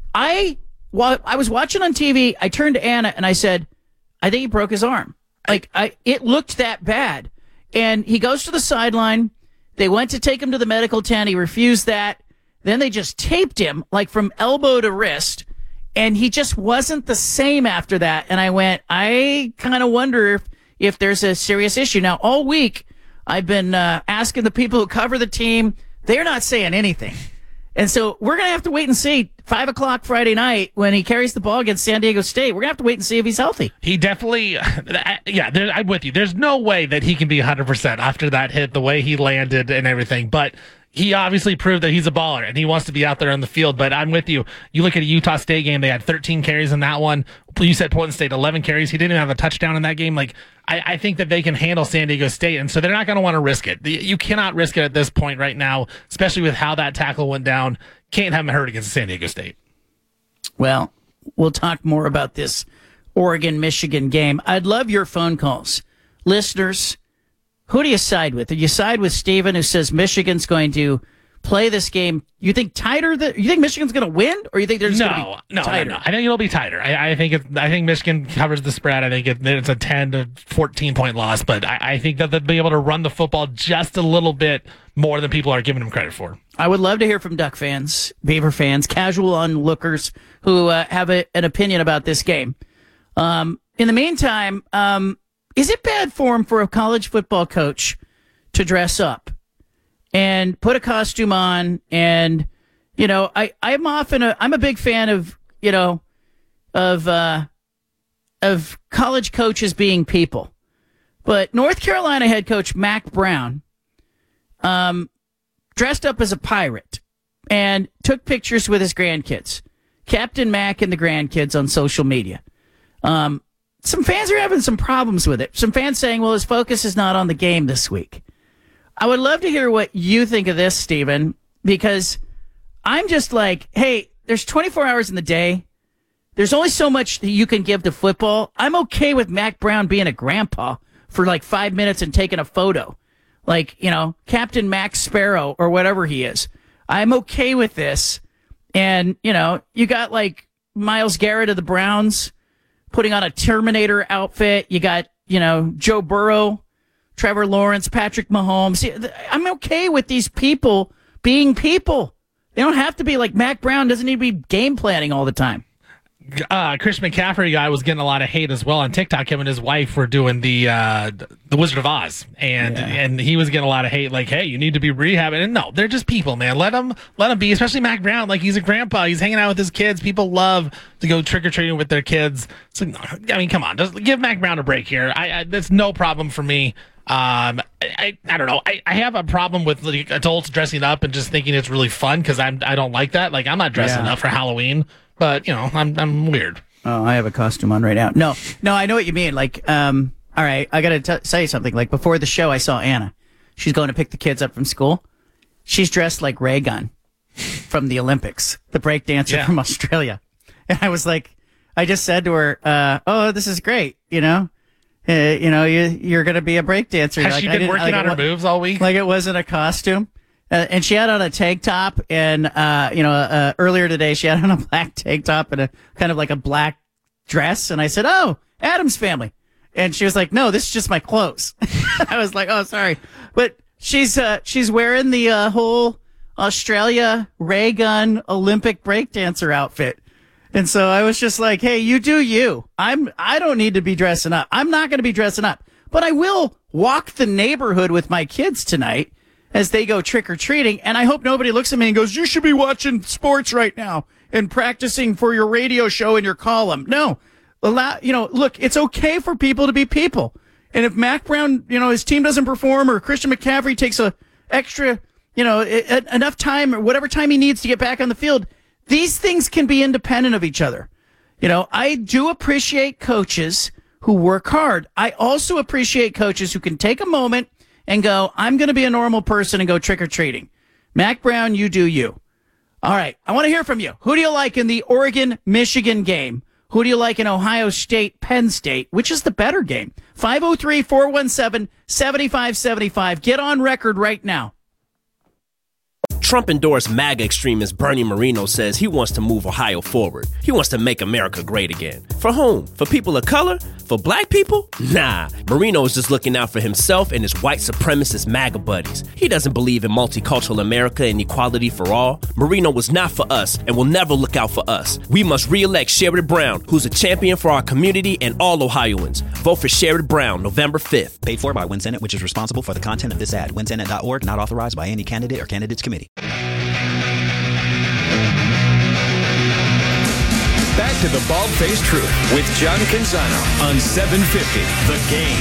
I, while I was watching on T V, I turned to Anna and I said, I think he broke his arm. Like, I, it looked that bad. And he goes to the sideline. They went to take him to the medical tent. He refused that. Then they just taped him, like from elbow to wrist. And he just wasn't the same after that. And I went, I kind of wonder if, if there's a serious issue. Now, all week, I've been uh, asking the people who cover the team. They're not saying anything. And so we're going to have to wait and see. Five o'clock Friday night when he carries the ball against San Diego State. We're going to have to wait and see if he's healthy. He definitely, yeah, there, I'm with you. There's no way that he can be one hundred percent after that hit, the way he landed and everything. But he obviously proved that he's a baller and he wants to be out there on the field. But I'm with you. You look at a Utah State game, they had thirteen carries in that one. You said Portland State, eleven carries. He didn't even have a touchdown in that game. Like, I, I think that they can handle San Diego State, and so they're not going to want to risk it. You cannot risk it at this point right now, especially with how that tackle went down. Can't have him hurt against San Diego State. Well, we'll talk more about this Oregon-Michigan game. I'd love your phone calls. Listeners, who do you side with? Do you side with Steven, who says Michigan's going to play this game? You think tighter? Than, you think Michigan's going to win, or you think they're just no, going to be no, tighter? No, no. I think it'll be tighter. I, I think it, I think Michigan covers the spread. I think it, it's a ten to fourteen point loss, but I, I think that they'll be able to run the football just a little bit more than people are giving them credit for. I would love to hear from Duck fans, Beaver fans, casual onlookers who uh, have a, an opinion about this game. Um, in the meantime, um, is it bad form for a college football coach to dress up and put a costume on? And, you know, I, I'm often a, I'm a big fan of, you know, of, uh, of college coaches being people. But North Carolina head coach Mack Brown, um, dressed up as a pirate and took pictures with his grandkids. Captain Mack and the grandkids on social media. Um, some fans are having some problems with it. Some fans saying, well, his focus is not on the game this week. I would love to hear what you think of this, Stephen, because I'm just like, hey, there's twenty-four hours in the day. There's only so much that you can give to football. I'm okay with Mack Brown being a grandpa for like five minutes and taking a photo. Like, you know, Captain Max Sparrow or whatever he is. I'm okay with this. And, you know, you got like Myles Garrett of the Browns putting on a Terminator outfit. You got, you know, Joe Burrow, Trevor Lawrence, Patrick Mahomes. I'm okay with these people being people. They don't have to be like Mack Brown doesn't need to be game planning all the time. uh, Christian McCaffrey guy was getting a lot of hate as well on TikTok. Him and his wife were doing the uh, the Wizard of Oz, and yeah. and he was getting a lot of hate. Like, hey, you need to be rehabbing. And no, they're just people, man. Let them let them be. Especially Mac Brown. Like, he's a grandpa. He's hanging out with his kids. People love to go trick or treating with their kids. So, I mean, come on, just give Mac Brown a break here. I, I that's no problem for me. Um, I, I don't know. I, I have a problem with like, adults dressing up and just thinking it's really fun because I'm I don't like that. Like, I'm not dressing Yeah. up for Halloween, but you know, I'm I'm weird. Oh, I have a costume on right now. No, no, I know what you mean. Like, um, all right, I gotta t- say something. Like before the show, I saw Anna. She's going to pick the kids up from school. She's dressed like Ray Gun from the Olympics, the break dancer Yeah. from Australia. And I was like, I just said to her, uh, "Oh, this is great. You know, uh, you know, you you're gonna be a break dancer." Has Like, she I been didn't- working like, on it her wa- moves all week? Like it wasn't a costume. Uh, and she had on a tank top, and uh, you know, uh, earlier today she had on a black tank top and a kind of like a black dress. And I said, "Oh, Adam's Family," and she was like, "No, this is just my clothes." I was like, "Oh, sorry," but she's uh, she's wearing the uh, whole Australia ray gun Olympic breakdancer outfit. And so I was just like, "Hey, you do you. I'm I don't need to be dressing up. I'm not going to be dressing up, but I will walk the neighborhood with my kids tonight as they go trick-or-treating, and I hope nobody looks at me and goes, 'You should be watching sports right now and practicing for your radio show and your column.' No. Allow, you know, look, it's okay for people to be people. And if Mac Brown, you know, his team doesn't perform, or Christian McCaffrey takes a extra, you know, e- e- enough time or whatever time he needs to get back on the field, these things can be independent of each other. You know, I do appreciate coaches who work hard. I also appreciate coaches who can take a moment and go, I'm going to be a normal person and go trick-or-treating. Mac Brown, you do you. All right, I want to hear from you. Who do you like in the Oregon-Michigan game? Who do you like in Ohio State-Penn State? Which is the better game? five oh three, four one seven, seven five seven five. Get on record right now. Trump-endorsed MAGA extremist Bernie Moreno says he wants to move Ohio forward. He wants to make America great again. For whom? For people of color? For black people? Nah. Moreno is just looking out for himself and his white supremacist MAGA buddies. He doesn't believe in multicultural America and equality for all. Moreno was not for us and will never look out for us. We must re-elect Sherrod Brown, who's a champion for our community and all Ohioans. Vote for Sherrod Brown November fifth. Paid for by WinSenate, which is responsible for the content of this ad. win senate dot org, not authorized by any candidate or candidates committee. Back to the Bald-Faced Truth with John Canzano on seven fifty The Game.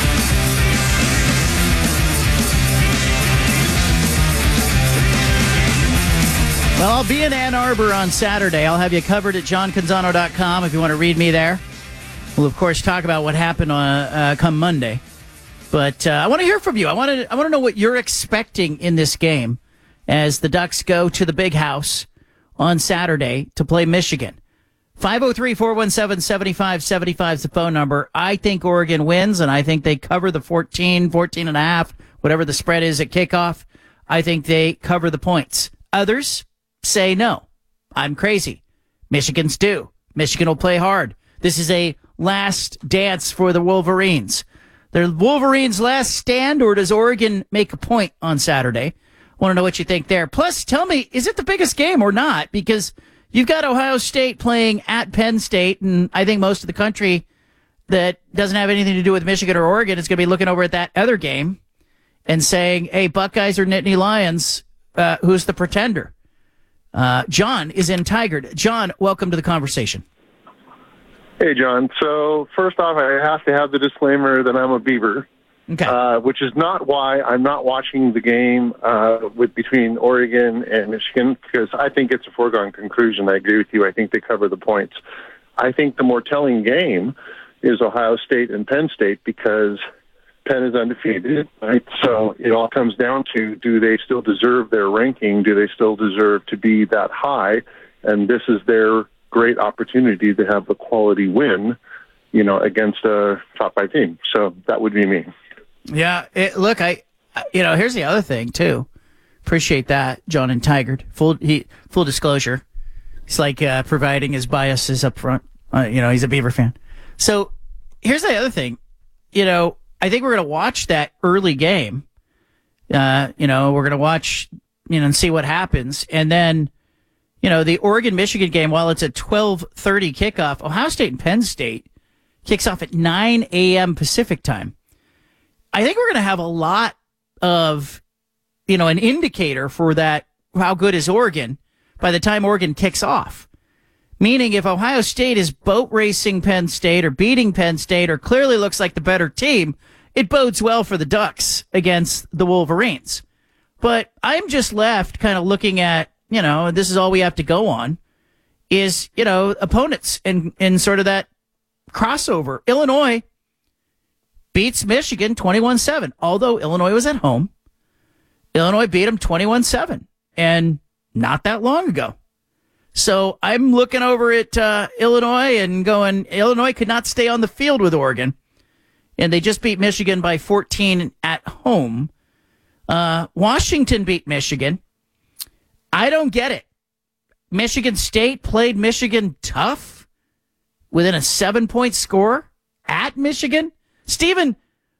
Well, I'll be in Ann Arbor on Saturday. I'll have you covered at john canzano dot com if you want to read me there. We'll, of course, talk about what happened on, uh, come Monday. But uh, I want to hear from you. I want to I want to know what you're expecting in this game as the Ducks go to the Big House on Saturday to play Michigan. five oh three, four one seven, seven five seven five is the phone number. I think Oregon wins, and I think they cover the fourteen, fourteen and a half, whatever the spread is at kickoff. I think they cover the points. Others say no. I'm crazy. Michigan's due. Michigan will play hard. This is a last dance for the Wolverines. They're Wolverines' last stand, or does Oregon make a point on Saturday? Want to know what you think there. Plus, tell me, is it the biggest game or not? Because you've got Ohio State playing at Penn State, and I think most of the country that doesn't have anything to do with Michigan or Oregon is going to be looking over at that other game and saying, hey, Buckeyes or Nittany Lions, uh, who's the pretender? Uh, John is in Tigard. John, welcome to the conversation. Hey, John. So first off, I have to have the disclaimer that I'm a Beaver, okay. uh, which is not why I'm not watching the game uh, with between Oregon and Michigan, because I think it's a foregone conclusion. I agree with you. I think they cover the points. I think the more telling game is Ohio State and Penn State, because Penn is undefeated, right? So it all comes down to, do they still deserve their ranking? Do they still deserve to be that high? And this is their great opportunity to have a quality win, you know, against a top five team. So that would be me. Yeah, it, look, I, you know, here's the other thing too. Appreciate that, John and Tigard. Full he, full disclosure, he's like uh, providing his biases up front. Uh, you know, he's a Beaver fan. So here's the other thing. You know, I think we're going to watch that early game. Uh, you know, we're going to watch, you know, and see what happens, and then, you know, the Oregon-Michigan game, while it's a twelve thirty kickoff, Ohio State and Penn State kicks off at nine a.m. Pacific time. I think we're going to have a lot of, you know, an indicator for that, how good is Oregon by the time Oregon kicks off. Meaning if Ohio State is boat racing Penn State or beating Penn State or clearly looks like the better team, it bodes well for the Ducks against the Wolverines. But I'm just left kind of looking at, you know, and this is all we have to go on, is, you know, opponents and, and sort of that crossover. Illinois beats Michigan twenty-one seven. Although Illinois was at home, Illinois beat them twenty-one seven. And not that long ago. So I'm looking over at uh, Illinois and going, Illinois could not stay on the field with Oregon. And they just beat Michigan by fourteen at home. Uh, Washington beat Michigan. I don't get it. Michigan State played Michigan tough within a seven-point score at Michigan. Stephen,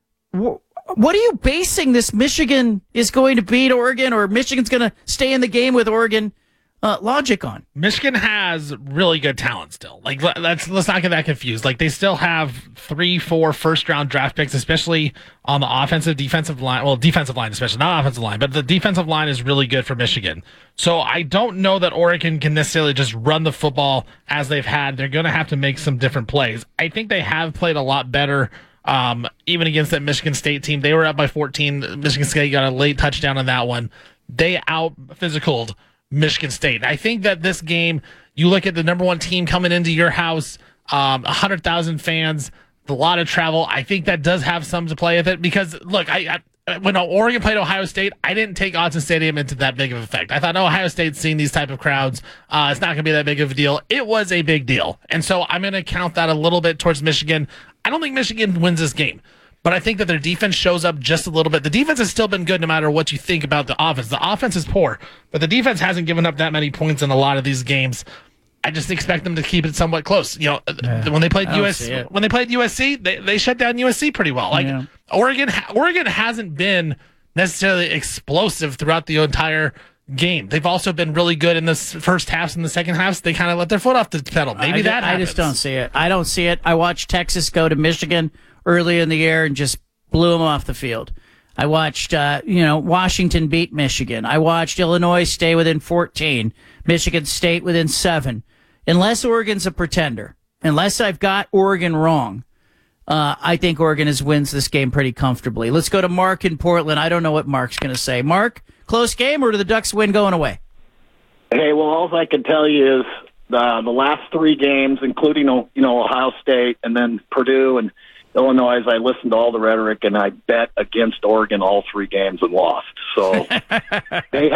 wh- what are you basing this Michigan is going to beat Oregon or Michigan's going to stay in the game with Oregon uh, logic on? Michigan has really good talent still. Like, let's let's not get that confused. Like, they still have three, four first-round draft picks, especially on the offensive, defensive line. Well, defensive line especially, not offensive line, but the defensive line is really good for Michigan. So I don't know that Oregon can necessarily just run the football as they've had. They're going to have to make some different plays. I think they have played a lot better. Um, even against that Michigan State team, they were up by fourteen. Michigan State got a late touchdown on that one. They out-physicaled Michigan State. I think that this game, you look at the number one team coming into your house, um, one hundred thousand fans, a lot of travel. I think that does have some to play with it because, look, I, I when Oregon played Ohio State, I didn't take Autzen Stadium into that big of effect. I thought, no, Ohio State's seen these type of crowds. Uh, it's not going to be that big of a deal. It was a big deal. And so I'm going to count that a little bit towards Michigan. I don't think Michigan wins this game, but I think that their defense shows up just a little bit. The defense has still been good no matter what you think about the offense. The offense is poor, but the defense hasn't given up that many points in a lot of these games. I just expect them to keep it somewhat close. You know, yeah, when they played U S C, when they played U S C, they, they shut down U S C pretty well. Like yeah. Oregon, Oregon hasn't been necessarily explosive throughout the entire game. They've also been really good in the first halves and the second halves. They kind of let their foot off the pedal. Maybe I, that I happens. just don't see it. I don't see it. I watched Texas go to Michigan early in the year and just blew them off the field. I watched, uh, you know, Washington beat Michigan. I watched Illinois stay within fourteen, Michigan State within seven. Unless Oregon's a pretender, unless I've got Oregon wrong, uh, I think Oregon is wins this game pretty comfortably. Let's go to Mark in Portland. I don't know what Mark's going to say. Mark, close game or do the Ducks win going away? Hey, well, all I can tell you is uh, the last three games, including you know Ohio State and then Purdue and Illinois, I listened to all the rhetoric and I bet against Oregon all three games and lost. So they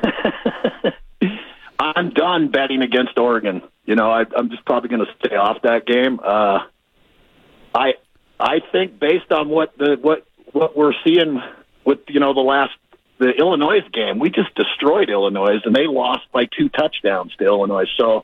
have, I'm done betting against Oregon. You know, I, I'm just probably going to stay off that game. Uh, I I think based on what the what what we're seeing with you know the last the Illinois game, we just destroyed Illinois and they lost by two touchdowns to Illinois. So.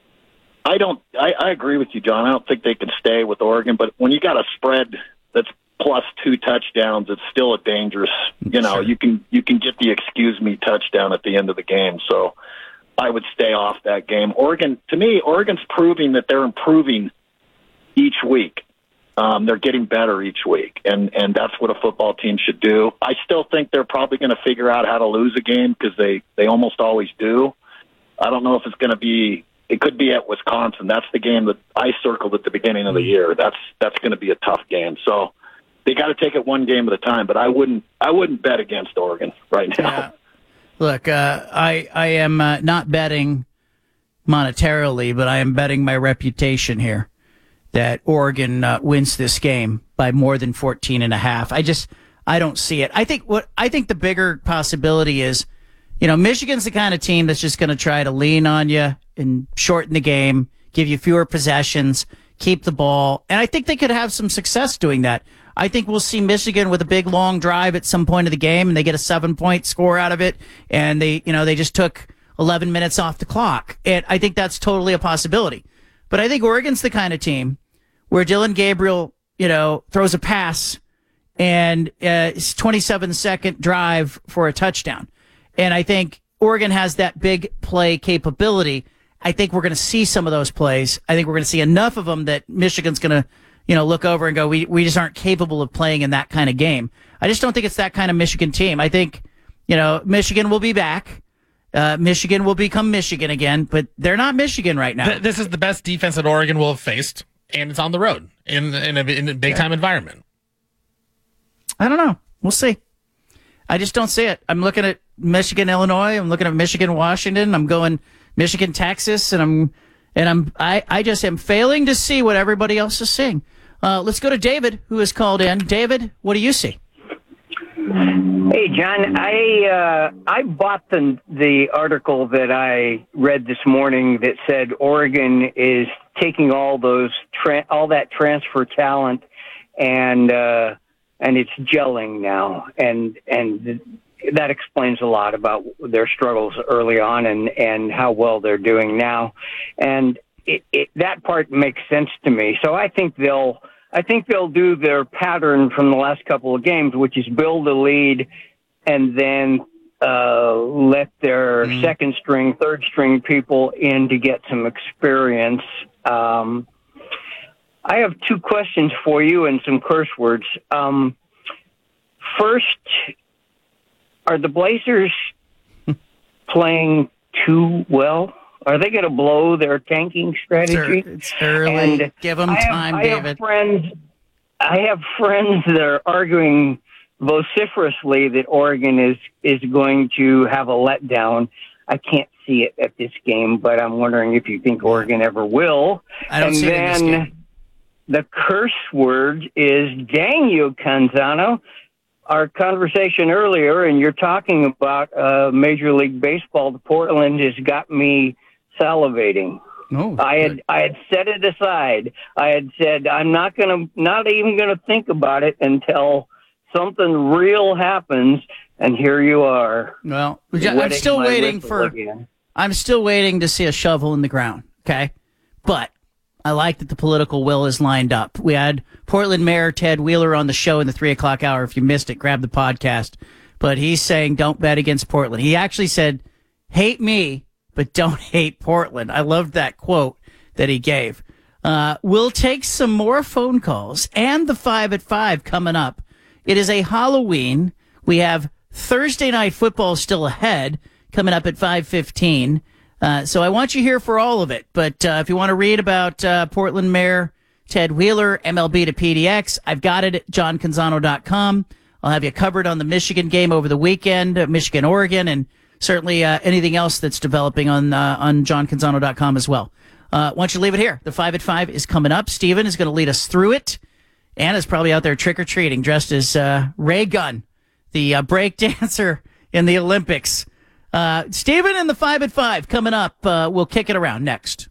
I don't. I, I agree with you, John. I don't think they can stay with Oregon. But when you got a spread that's plus two touchdowns, it's still a dangerous. You know, sure. you can you can get the excuse me touchdown at the end of the game. So I would stay off that game. Oregon, to me, Oregon's proving that they're improving each week. Um, they're getting better each week, and and that's what a football team should do. I still think they're probably going to figure out how to lose a game because they they almost always do. I don't know if it's going to be. It could be at Wisconsin. That's the game that I circled at the beginning of the year. That's that's going to be a tough game. So they got to take it one game at a time. But I wouldn't I wouldn't bet against Oregon right now. Yeah. Look, uh, I I am uh, not betting monetarily, but I am betting my reputation here that Oregon uh, wins this game by more than fourteen and a half. I just I don't see it. I think what I think the bigger possibility is. You know, Michigan's the kind of team that's just going to try to lean on you and shorten the game, give you fewer possessions, keep the ball. And I think they could have some success doing that. I think we'll see Michigan with a big long drive at some point of the game and they get a seven point score out of it. And they, you know, they just took eleven minutes off the clock. And I think that's totally a possibility. But I think Oregon's the kind of team where Dylan Gabriel, you know, throws a pass and uh, it's twenty-seven second drive for a touchdown. And I think Oregon has that big play capability. I think we're going to see some of those plays. I think we're going to see enough of them that Michigan's going to, you know, look over and go, we we just aren't capable of playing in that kind of game. I just don't think it's that kind of Michigan team. I think, you know, Michigan will be back. Uh, Michigan will become Michigan again, but they're not Michigan right now. Th- this is the best defense that Oregon will have faced, and it's on the road in in a, in a big time environment. I don't know. We'll see. I just don't see it. I'm looking at Michigan, Illinois. I'm looking at Michigan, Washington. I'm going Michigan, Texas, and I'm and I'm I, I just am failing to see what everybody else is seeing. Uh, let's go to David, who has called in. David, what do you see? Hey, John, I uh, I bought the the article that I read this morning that said Oregon is taking all those tra- all that transfer talent and uh, and it's gelling now, and and that explains a lot about their struggles early on and, and how well they're doing now, and it, it, that part makes sense to me. So I think they'll. I think they'll do their pattern from the last couple of games, which is build a lead and then uh, let their mm. second string, third string people in to get some experience. Um, I have two questions for you and some curse words. Um, first, are the Blazers playing too well? Are they going to blow their tanking strategy? It's early. And Give them I have, time, I David. Have friends, I have friends that are arguing vociferously that Oregon is, is going to have a letdown. I can't see it at this game, but I'm wondering if you think Oregon ever will. I don't and see then it in this game. The curse word is, dang you, Canzano. Our conversation earlier, and you're talking about uh, Major League Baseball, Portland has got me salivating. No, I had I had set it aside. I had said I'm not gonna, not even gonna think about it until something real happens. And here you are. Well, I'm still waiting for. Again. I'm still waiting to see a shovel in the ground. Okay, but I like that the political will is lined up. We had Portland Mayor Ted Wheeler on the show in the three o'clock hour. If you missed it, grab the podcast. But he's saying don't bet against Portland. He actually said, hate me, but don't hate Portland. I loved that quote that he gave. Uh, we'll take some more phone calls and the five at five coming up. It is a Halloween. We have Thursday night football still ahead, coming up at five fifteen. Uh, so I want you here for all of it. But uh, if you want to read about uh, Portland Mayor Ted Wheeler, M L B to P D X, I've got it at john canzano dot com. I'll have you covered on the Michigan game over the weekend, uh, Michigan, Oregon, and certainly uh, anything else that's developing on uh, on john canzano dot com as well. Uh, why don't you leave it here? The five at five is coming up. Steven is going to lead us through it. Anna's probably out there trick-or-treating, dressed as uh, Ray Gunn, the uh, break dancer in the Olympics. Uh, Steven and the five at five coming up. Uh, we'll kick it around next.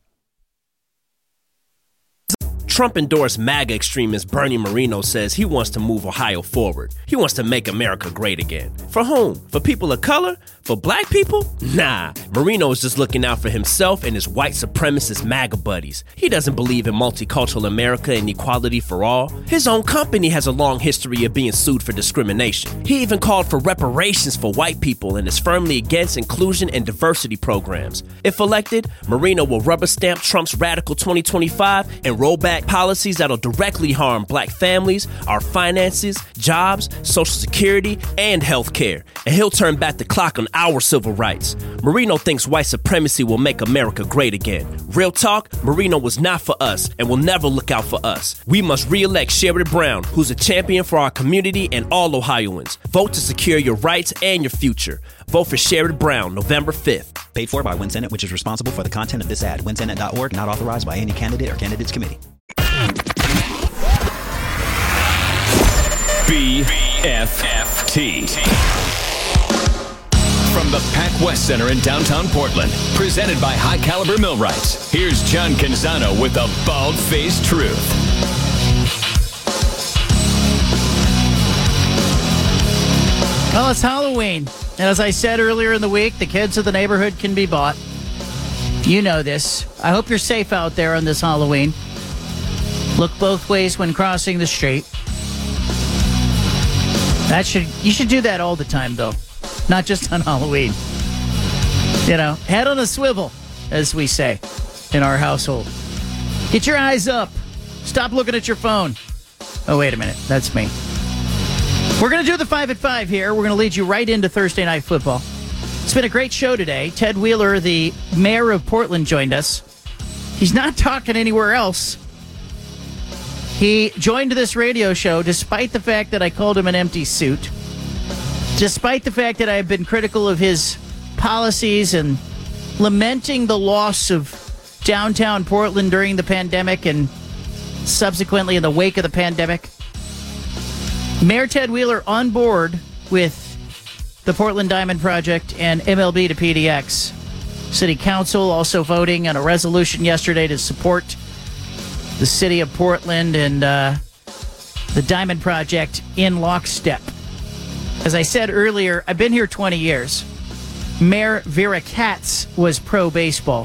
Trump-endorsed MAGA extremist Bernie Moreno says he wants to move Ohio forward. He wants to make America great again. For whom? For people of color? For black people? Nah. Moreno is just looking out for himself and his white supremacist MAGA buddies. He doesn't believe in multicultural America and equality for all. His own company has a long history of being sued for discrimination. He even called for reparations for white people and is firmly against inclusion and diversity programs. If elected, Moreno will rubber stamp Trump's radical twenty twenty-five and roll back policies that'll directly harm black families, our finances, jobs, social security, and health care. And he'll turn back the clock on our civil rights. Moreno thinks white supremacy will make America great again. Real talk, Moreno was not for us and will never look out for us. We must re-elect Sherrod Brown, who's a champion for our community and all Ohioans. Vote to secure your rights and your future. Vote for Sherrod Brown, November fifth. Paid for by WinSenate, which is responsible for the content of this ad. win senate dot org, not authorized by any candidate or candidates committee. B F F T. From the Pac West Center in downtown Portland, presented by High Caliber Millwrights, here's John Canzano with the bald-faced truth. Well, it's Halloween. And as I said earlier in the week, the kids of the neighborhood can be bought. You know this. I hope you're safe out there on this Halloween. Look both ways when crossing the street. That should you should do that all the time, though, not just on Halloween. You know, head on a swivel, as we say in our household. Get your eyes up. Stop looking at your phone. Oh, wait a minute. That's me. We're going to do the five at five here. We're going to lead you right into Thursday Night Football. It's been a great show today. Ted Wheeler, the mayor of Portland, joined us. He's not talking anywhere else. He joined this radio show despite the fact that I called him an empty suit, despite the fact that I have been critical of his policies and lamenting the loss of downtown Portland during the pandemic and subsequently in the wake of the pandemic. Mayor Ted Wheeler on board with the Portland Diamond Project and M L B to P D X. City Council also voting on a resolution yesterday to support the city of Portland and uh, the Diamond Project in lockstep. As I said earlier, I've been here twenty years. Mayor Vera Katz was pro-baseball.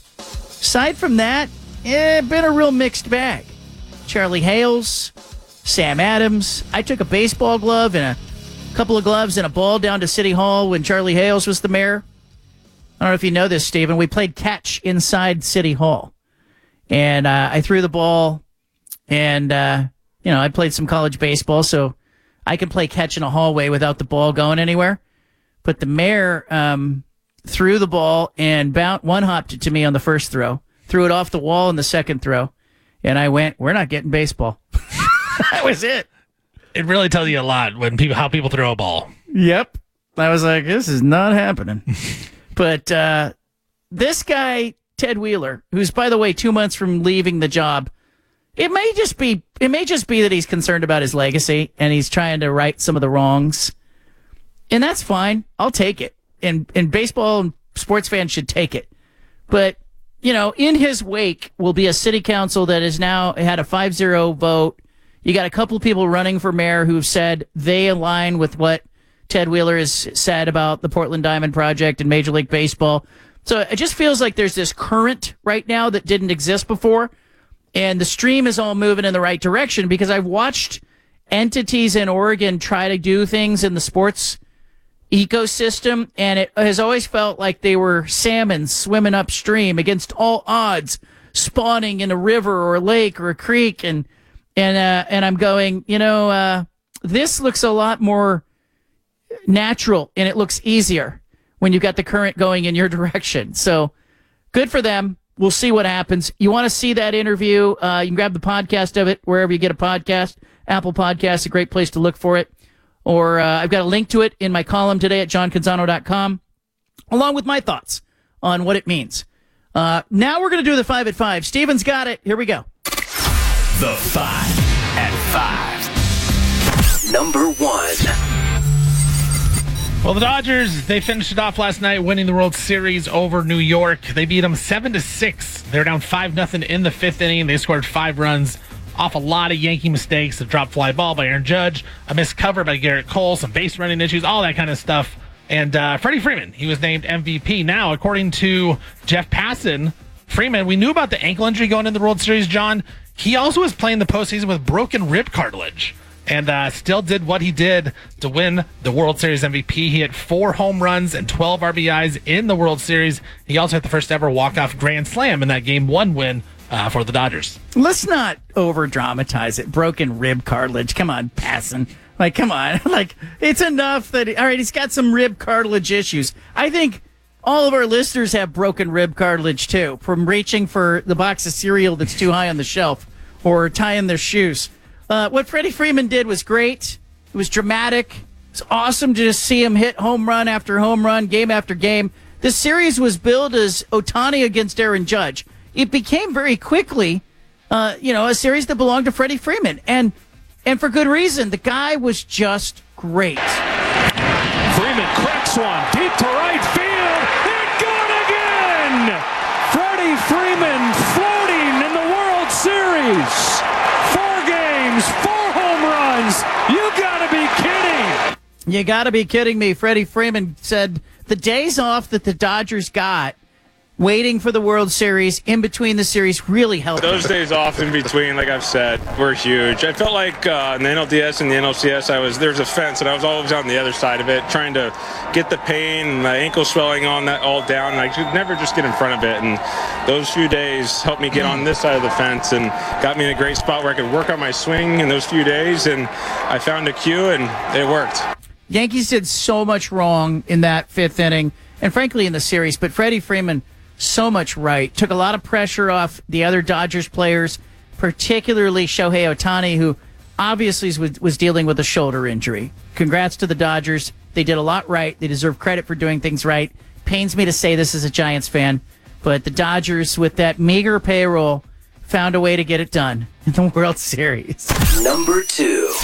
Aside from that, eh, been a real mixed bag. Charlie Hales, Sam Adams. I took a baseball glove and a couple of gloves and a ball down to City Hall when Charlie Hales was the mayor. I don't know if you know this, Stephen. We played catch inside City Hall. And uh, I threw the ball, and, uh, you know, I played some college baseball, so I can play catch in a hallway without the ball going anywhere. But the mayor um, threw the ball and bound, one-hopped it to me on the first throw, threw it off the wall in the second throw, and I went, we're not getting baseball. That was it. It really tells you a lot when people how people throw a ball. Yep. I was like, this is not happening. But uh, this guy, Ted Wheeler, who's, by the way, two months from leaving the job, it may just be it may just be that he's concerned about his legacy and he's trying to right some of the wrongs. And that's fine. I'll take it. And, and baseball and sports fans should take it. But, you know, in his wake will be a city council that has now had a five zero vote. You got a couple of people running for mayor who've said they align with what Ted Wheeler has said about the Portland Diamond Project and Major League Baseball. So it just feels like there's this current right now that didn't exist before. And the stream is all moving in the right direction because I've watched entities in Oregon try to do things in the sports ecosystem, and it has always felt like they were salmon swimming upstream against all odds, spawning in a river or a lake or a creek. And and uh, and I'm going, you know, uh, this looks a lot more natural, and it looks easier when you've got the current going in your direction. So good for them. We'll see what happens. You want to see that interview, uh, you can grab the podcast of it wherever you get a podcast. Apple Podcasts, a great place to look for it. Or uh, I've got a link to it in my column today at john canzano dot com, along with my thoughts on what it means. Uh, now we're going to do the five at five. Steven's got it. Here we go. The five at five. Number one. Well, the Dodgers, they finished it off last night winning the World Series over New York. They beat them seven to six. They're down five nothing in the fifth inning. They scored five runs off a lot of Yankee mistakes, a drop fly ball by Aaron Judge, a missed cover by Garrett Cole, some base running issues, all that kind of stuff. And uh, Freddie Freeman, he was named M V P. Now, according to Jeff Passan, Freeman, we knew about the ankle injury going into the World Series, John. He also was playing the postseason with broken rib cartilage. And uh, still did what he did to win the World Series M V P. He hit four home runs and twelve R B Is in the World Series. He also hit the first ever walk-off grand slam in that game one win uh, for the Dodgers. Let's not over-dramatize it. Broken rib cartilage. Come on, Passan. Like, come on. Like, it's enough that, all right, he's got some rib cartilage issues. I think all of our listeners have broken rib cartilage, too, from reaching for the box of cereal that's too high on the shelf or tying their shoes. Uh, what Freddie Freeman did was great. It was dramatic. It's awesome to just see him hit home run after home run, game after game. This series was billed as Ohtani against Aaron Judge. It became very quickly, uh, you know, a series that belonged to Freddie Freeman, and and for good reason. The guy was just great. Freeman cracks one deep to right field. And gone again. Freddie Freeman floating in the World Series. Four home runs. You gotta be kidding. You gotta be kidding me. Freddie Freeman said the days off that the Dodgers got waiting for the World Series in between the series really helped. Those days off in between, like I've said, were huge. I felt like uh, in the N L D S and the N L C S, I was there's a fence, and I was always on the other side of it, trying to get the pain and my ankle swelling on that all down. And I could never just get in front of it. And those few days helped me get on this side of the fence and got me in a great spot where I could work on my swing in those few days. And I found a cue, and it worked. Yankees did so much wrong in that fifth inning, and frankly in the series. But Freddie Freeman, so much right. Took a lot of pressure off the other Dodgers players, particularly Shohei Ohtani, who obviously was, was dealing with a shoulder injury. Congrats to the Dodgers. They did a lot right. They deserve credit for doing things right. Pains me to say this as a Giants fan, but the Dodgers, with that meager payroll, found a way to get it done in the World Series. Number two.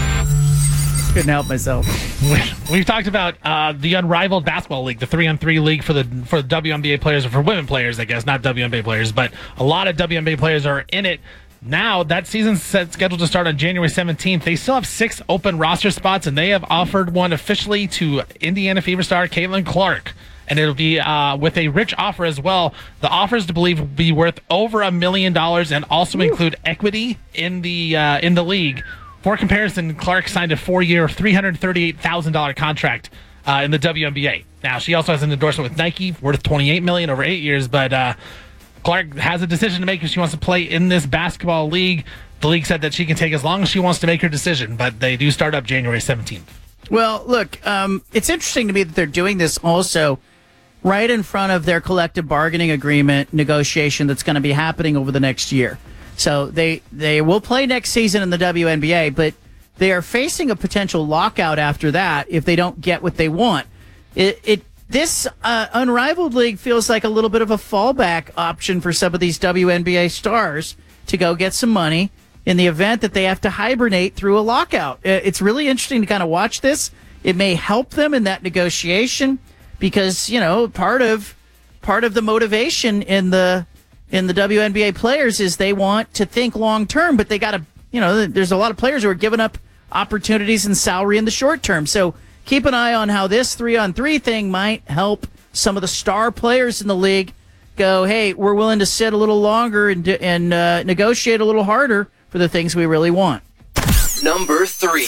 Couldn't help myself. We've talked about uh, the unrivaled basketball league, the three-on-three league for the for the W N B A players, or for women players, I guess, not W N B A players, but a lot of W N B A players are in it. Now, that season's set, scheduled to start on January seventeenth. They still have six open roster spots, and they have offered one officially to Indiana Fever star Caitlin Clark. And it'll be uh, with a rich offer as well. The offers, to believe, will be worth over a million dollars and also Ooh. include equity in the uh, in the league. For comparison, Clark signed a four-year, three hundred thirty-eight thousand dollars contract uh, in the W N B A. Now, she also has an endorsement with Nike worth twenty-eight million dollars over eight years, but uh, Clark has a decision to make if she wants to play in this basketball league. The league said that she can take as long as she wants to make her decision, but they do start up January seventeenth. Well, look, um, it's interesting to me that they're doing this also right in front of their collective bargaining agreement negotiation that's going to be happening over the next year. So they they will play next season in the W N B A, but they are facing a potential lockout after that if they don't get what they want. It, it this uh, unrivaled league feels like a little bit of a fallback option for some of these W N B A stars to go get some money in the event that they have to hibernate through a lockout. It's really interesting to kind of watch this. It may help them in that negotiation because, you know, part of part of the motivation in the in the W N B A players is they want to think long term, but they got to, you know, there's a lot of players who are giving up opportunities and salary in the short term. So keep an eye on how this three on three thing might help some of the star players in the league go, hey, we're willing to sit a little longer and, and uh, negotiate a little harder for the things we really want. Number three.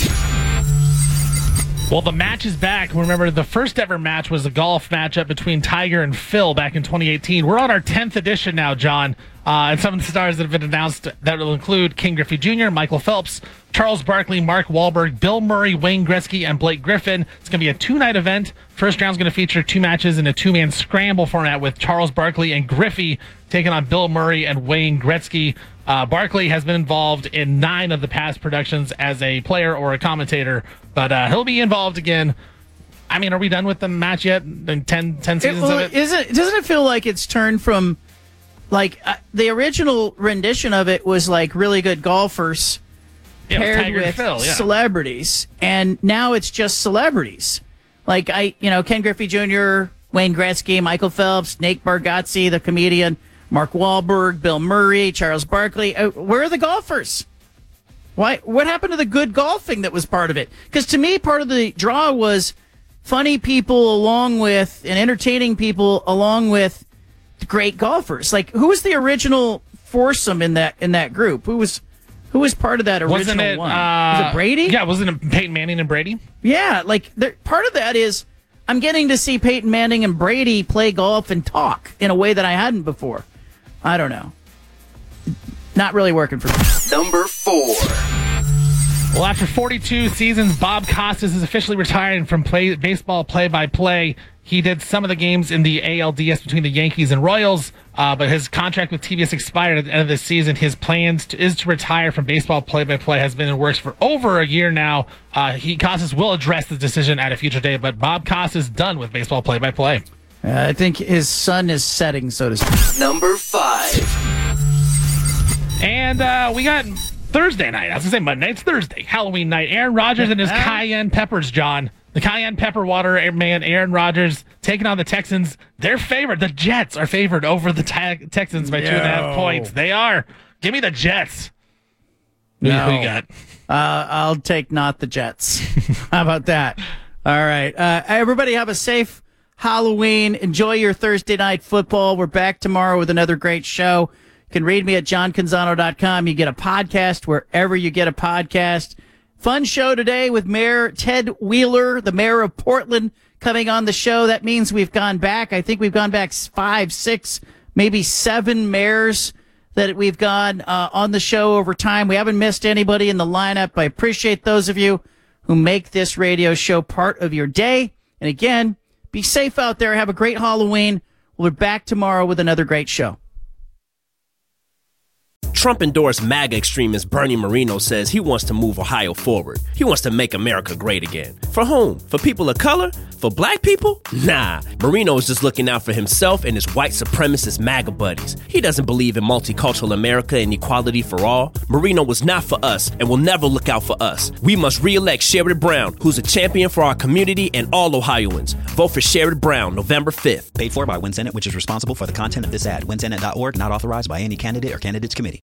Well, the match is back. Remember, the first ever match was a golf matchup between Tiger and Phil back in twenty eighteen. We're on our tenth edition now, John. Uh, and some of the stars that have been announced that will include King Griffey Junior, Michael Phelps, Charles Barkley, Mark Wahlberg, Bill Murray, Wayne Gretzky, and Blake Griffin. It's going to be a two-night event. First round's going to feature two matches in a two-man scramble format with Charles Barkley and Griffey taking on Bill Murray and Wayne Gretzky. Uh, Barkley has been involved in nine of the past productions as a player or a commentator, but uh, he'll be involved again. I mean, are we done with the match yet? In ten, ten seasons it, well, of it? Isn't, doesn't it feel like it's turned from, like, uh, the original rendition of it was, like, really good golfers yeah, paired with Phil, yeah. celebrities, and now it's just celebrities. Like, I, you know, Ken Griffey Junior, Wayne Gretzky, Michael Phelps, Nate Bargatze, the comedian, Mark Wahlberg, Bill Murray, Charles Barkley. Uh, where are the golfers? Why? What happened to the good golfing that was part of it? Because to me, part of the draw was funny people along with and entertaining people along with great golfers. Like, who was the original foursome in that in that group? Who was who was part of that original wasn't it, one? Uh, was it Brady? Yeah, wasn't it Peyton Manning and Brady? Yeah, like part of that is I'm getting to see Peyton Manning and Brady play golf and talk in a way that I hadn't before. I don't know. Not really working for me. Number four. Well, after forty-two seasons, Bob Costas is officially retiring from play, baseball play-by-play. He did some of the games in the A L D S between the Yankees and Royals, uh, but his contract with T B S expired at the end of the season. His plans to, is to retire from baseball play-by-play has been in works for over a year now. Uh, he Costas will address the decision at a future date, but Bob Costas is done with baseball play-by-play. Uh, I think his sun is setting, so to speak. Number five. And uh, we got Thursday night. I was going to say Monday. It's Thursday. Halloween night. Aaron Rodgers and his cayenne peppers, John. The cayenne pepper water man, Aaron Rodgers, taking on the Texans. They're favored. The Jets are favored over the te- Texans by two and a half points. They are. Give me the Jets. No. Who you got? Uh, I'll take not the Jets. How about that? All right. Uh, everybody have a safe Halloween. Enjoy your Thursday night football. We're back tomorrow with another great show. You can read me at john canzano dot com. You get a podcast wherever you get a podcast. Fun show today with Mayor Ted Wheeler, the mayor of Portland, coming on the show. That means we've gone back. I think we've gone back five, six, maybe seven mayors that we've gone uh, on the show over time. We haven't missed anybody in the lineup. I appreciate those of you who make this radio show part of your day. And again, be safe out there. Have a great Halloween. We'll be back tomorrow with another great show. Trump-endorsed MAGA extremist Bernie Moreno says he wants to move Ohio forward. He wants to make America great again. For whom? For people of color? For black people? Nah. Moreno is just looking out for himself and his white supremacist MAGA buddies. He doesn't believe in multicultural America and equality for all. Moreno was not for us and will never look out for us. We must re-elect Sherrod Brown, who's a champion for our community and all Ohioans. Vote for Sherrod Brown November fifth. Paid for by WinSenate, which is responsible for the content of this ad. WinSenate dot org, not authorized by any candidate or candidates committee.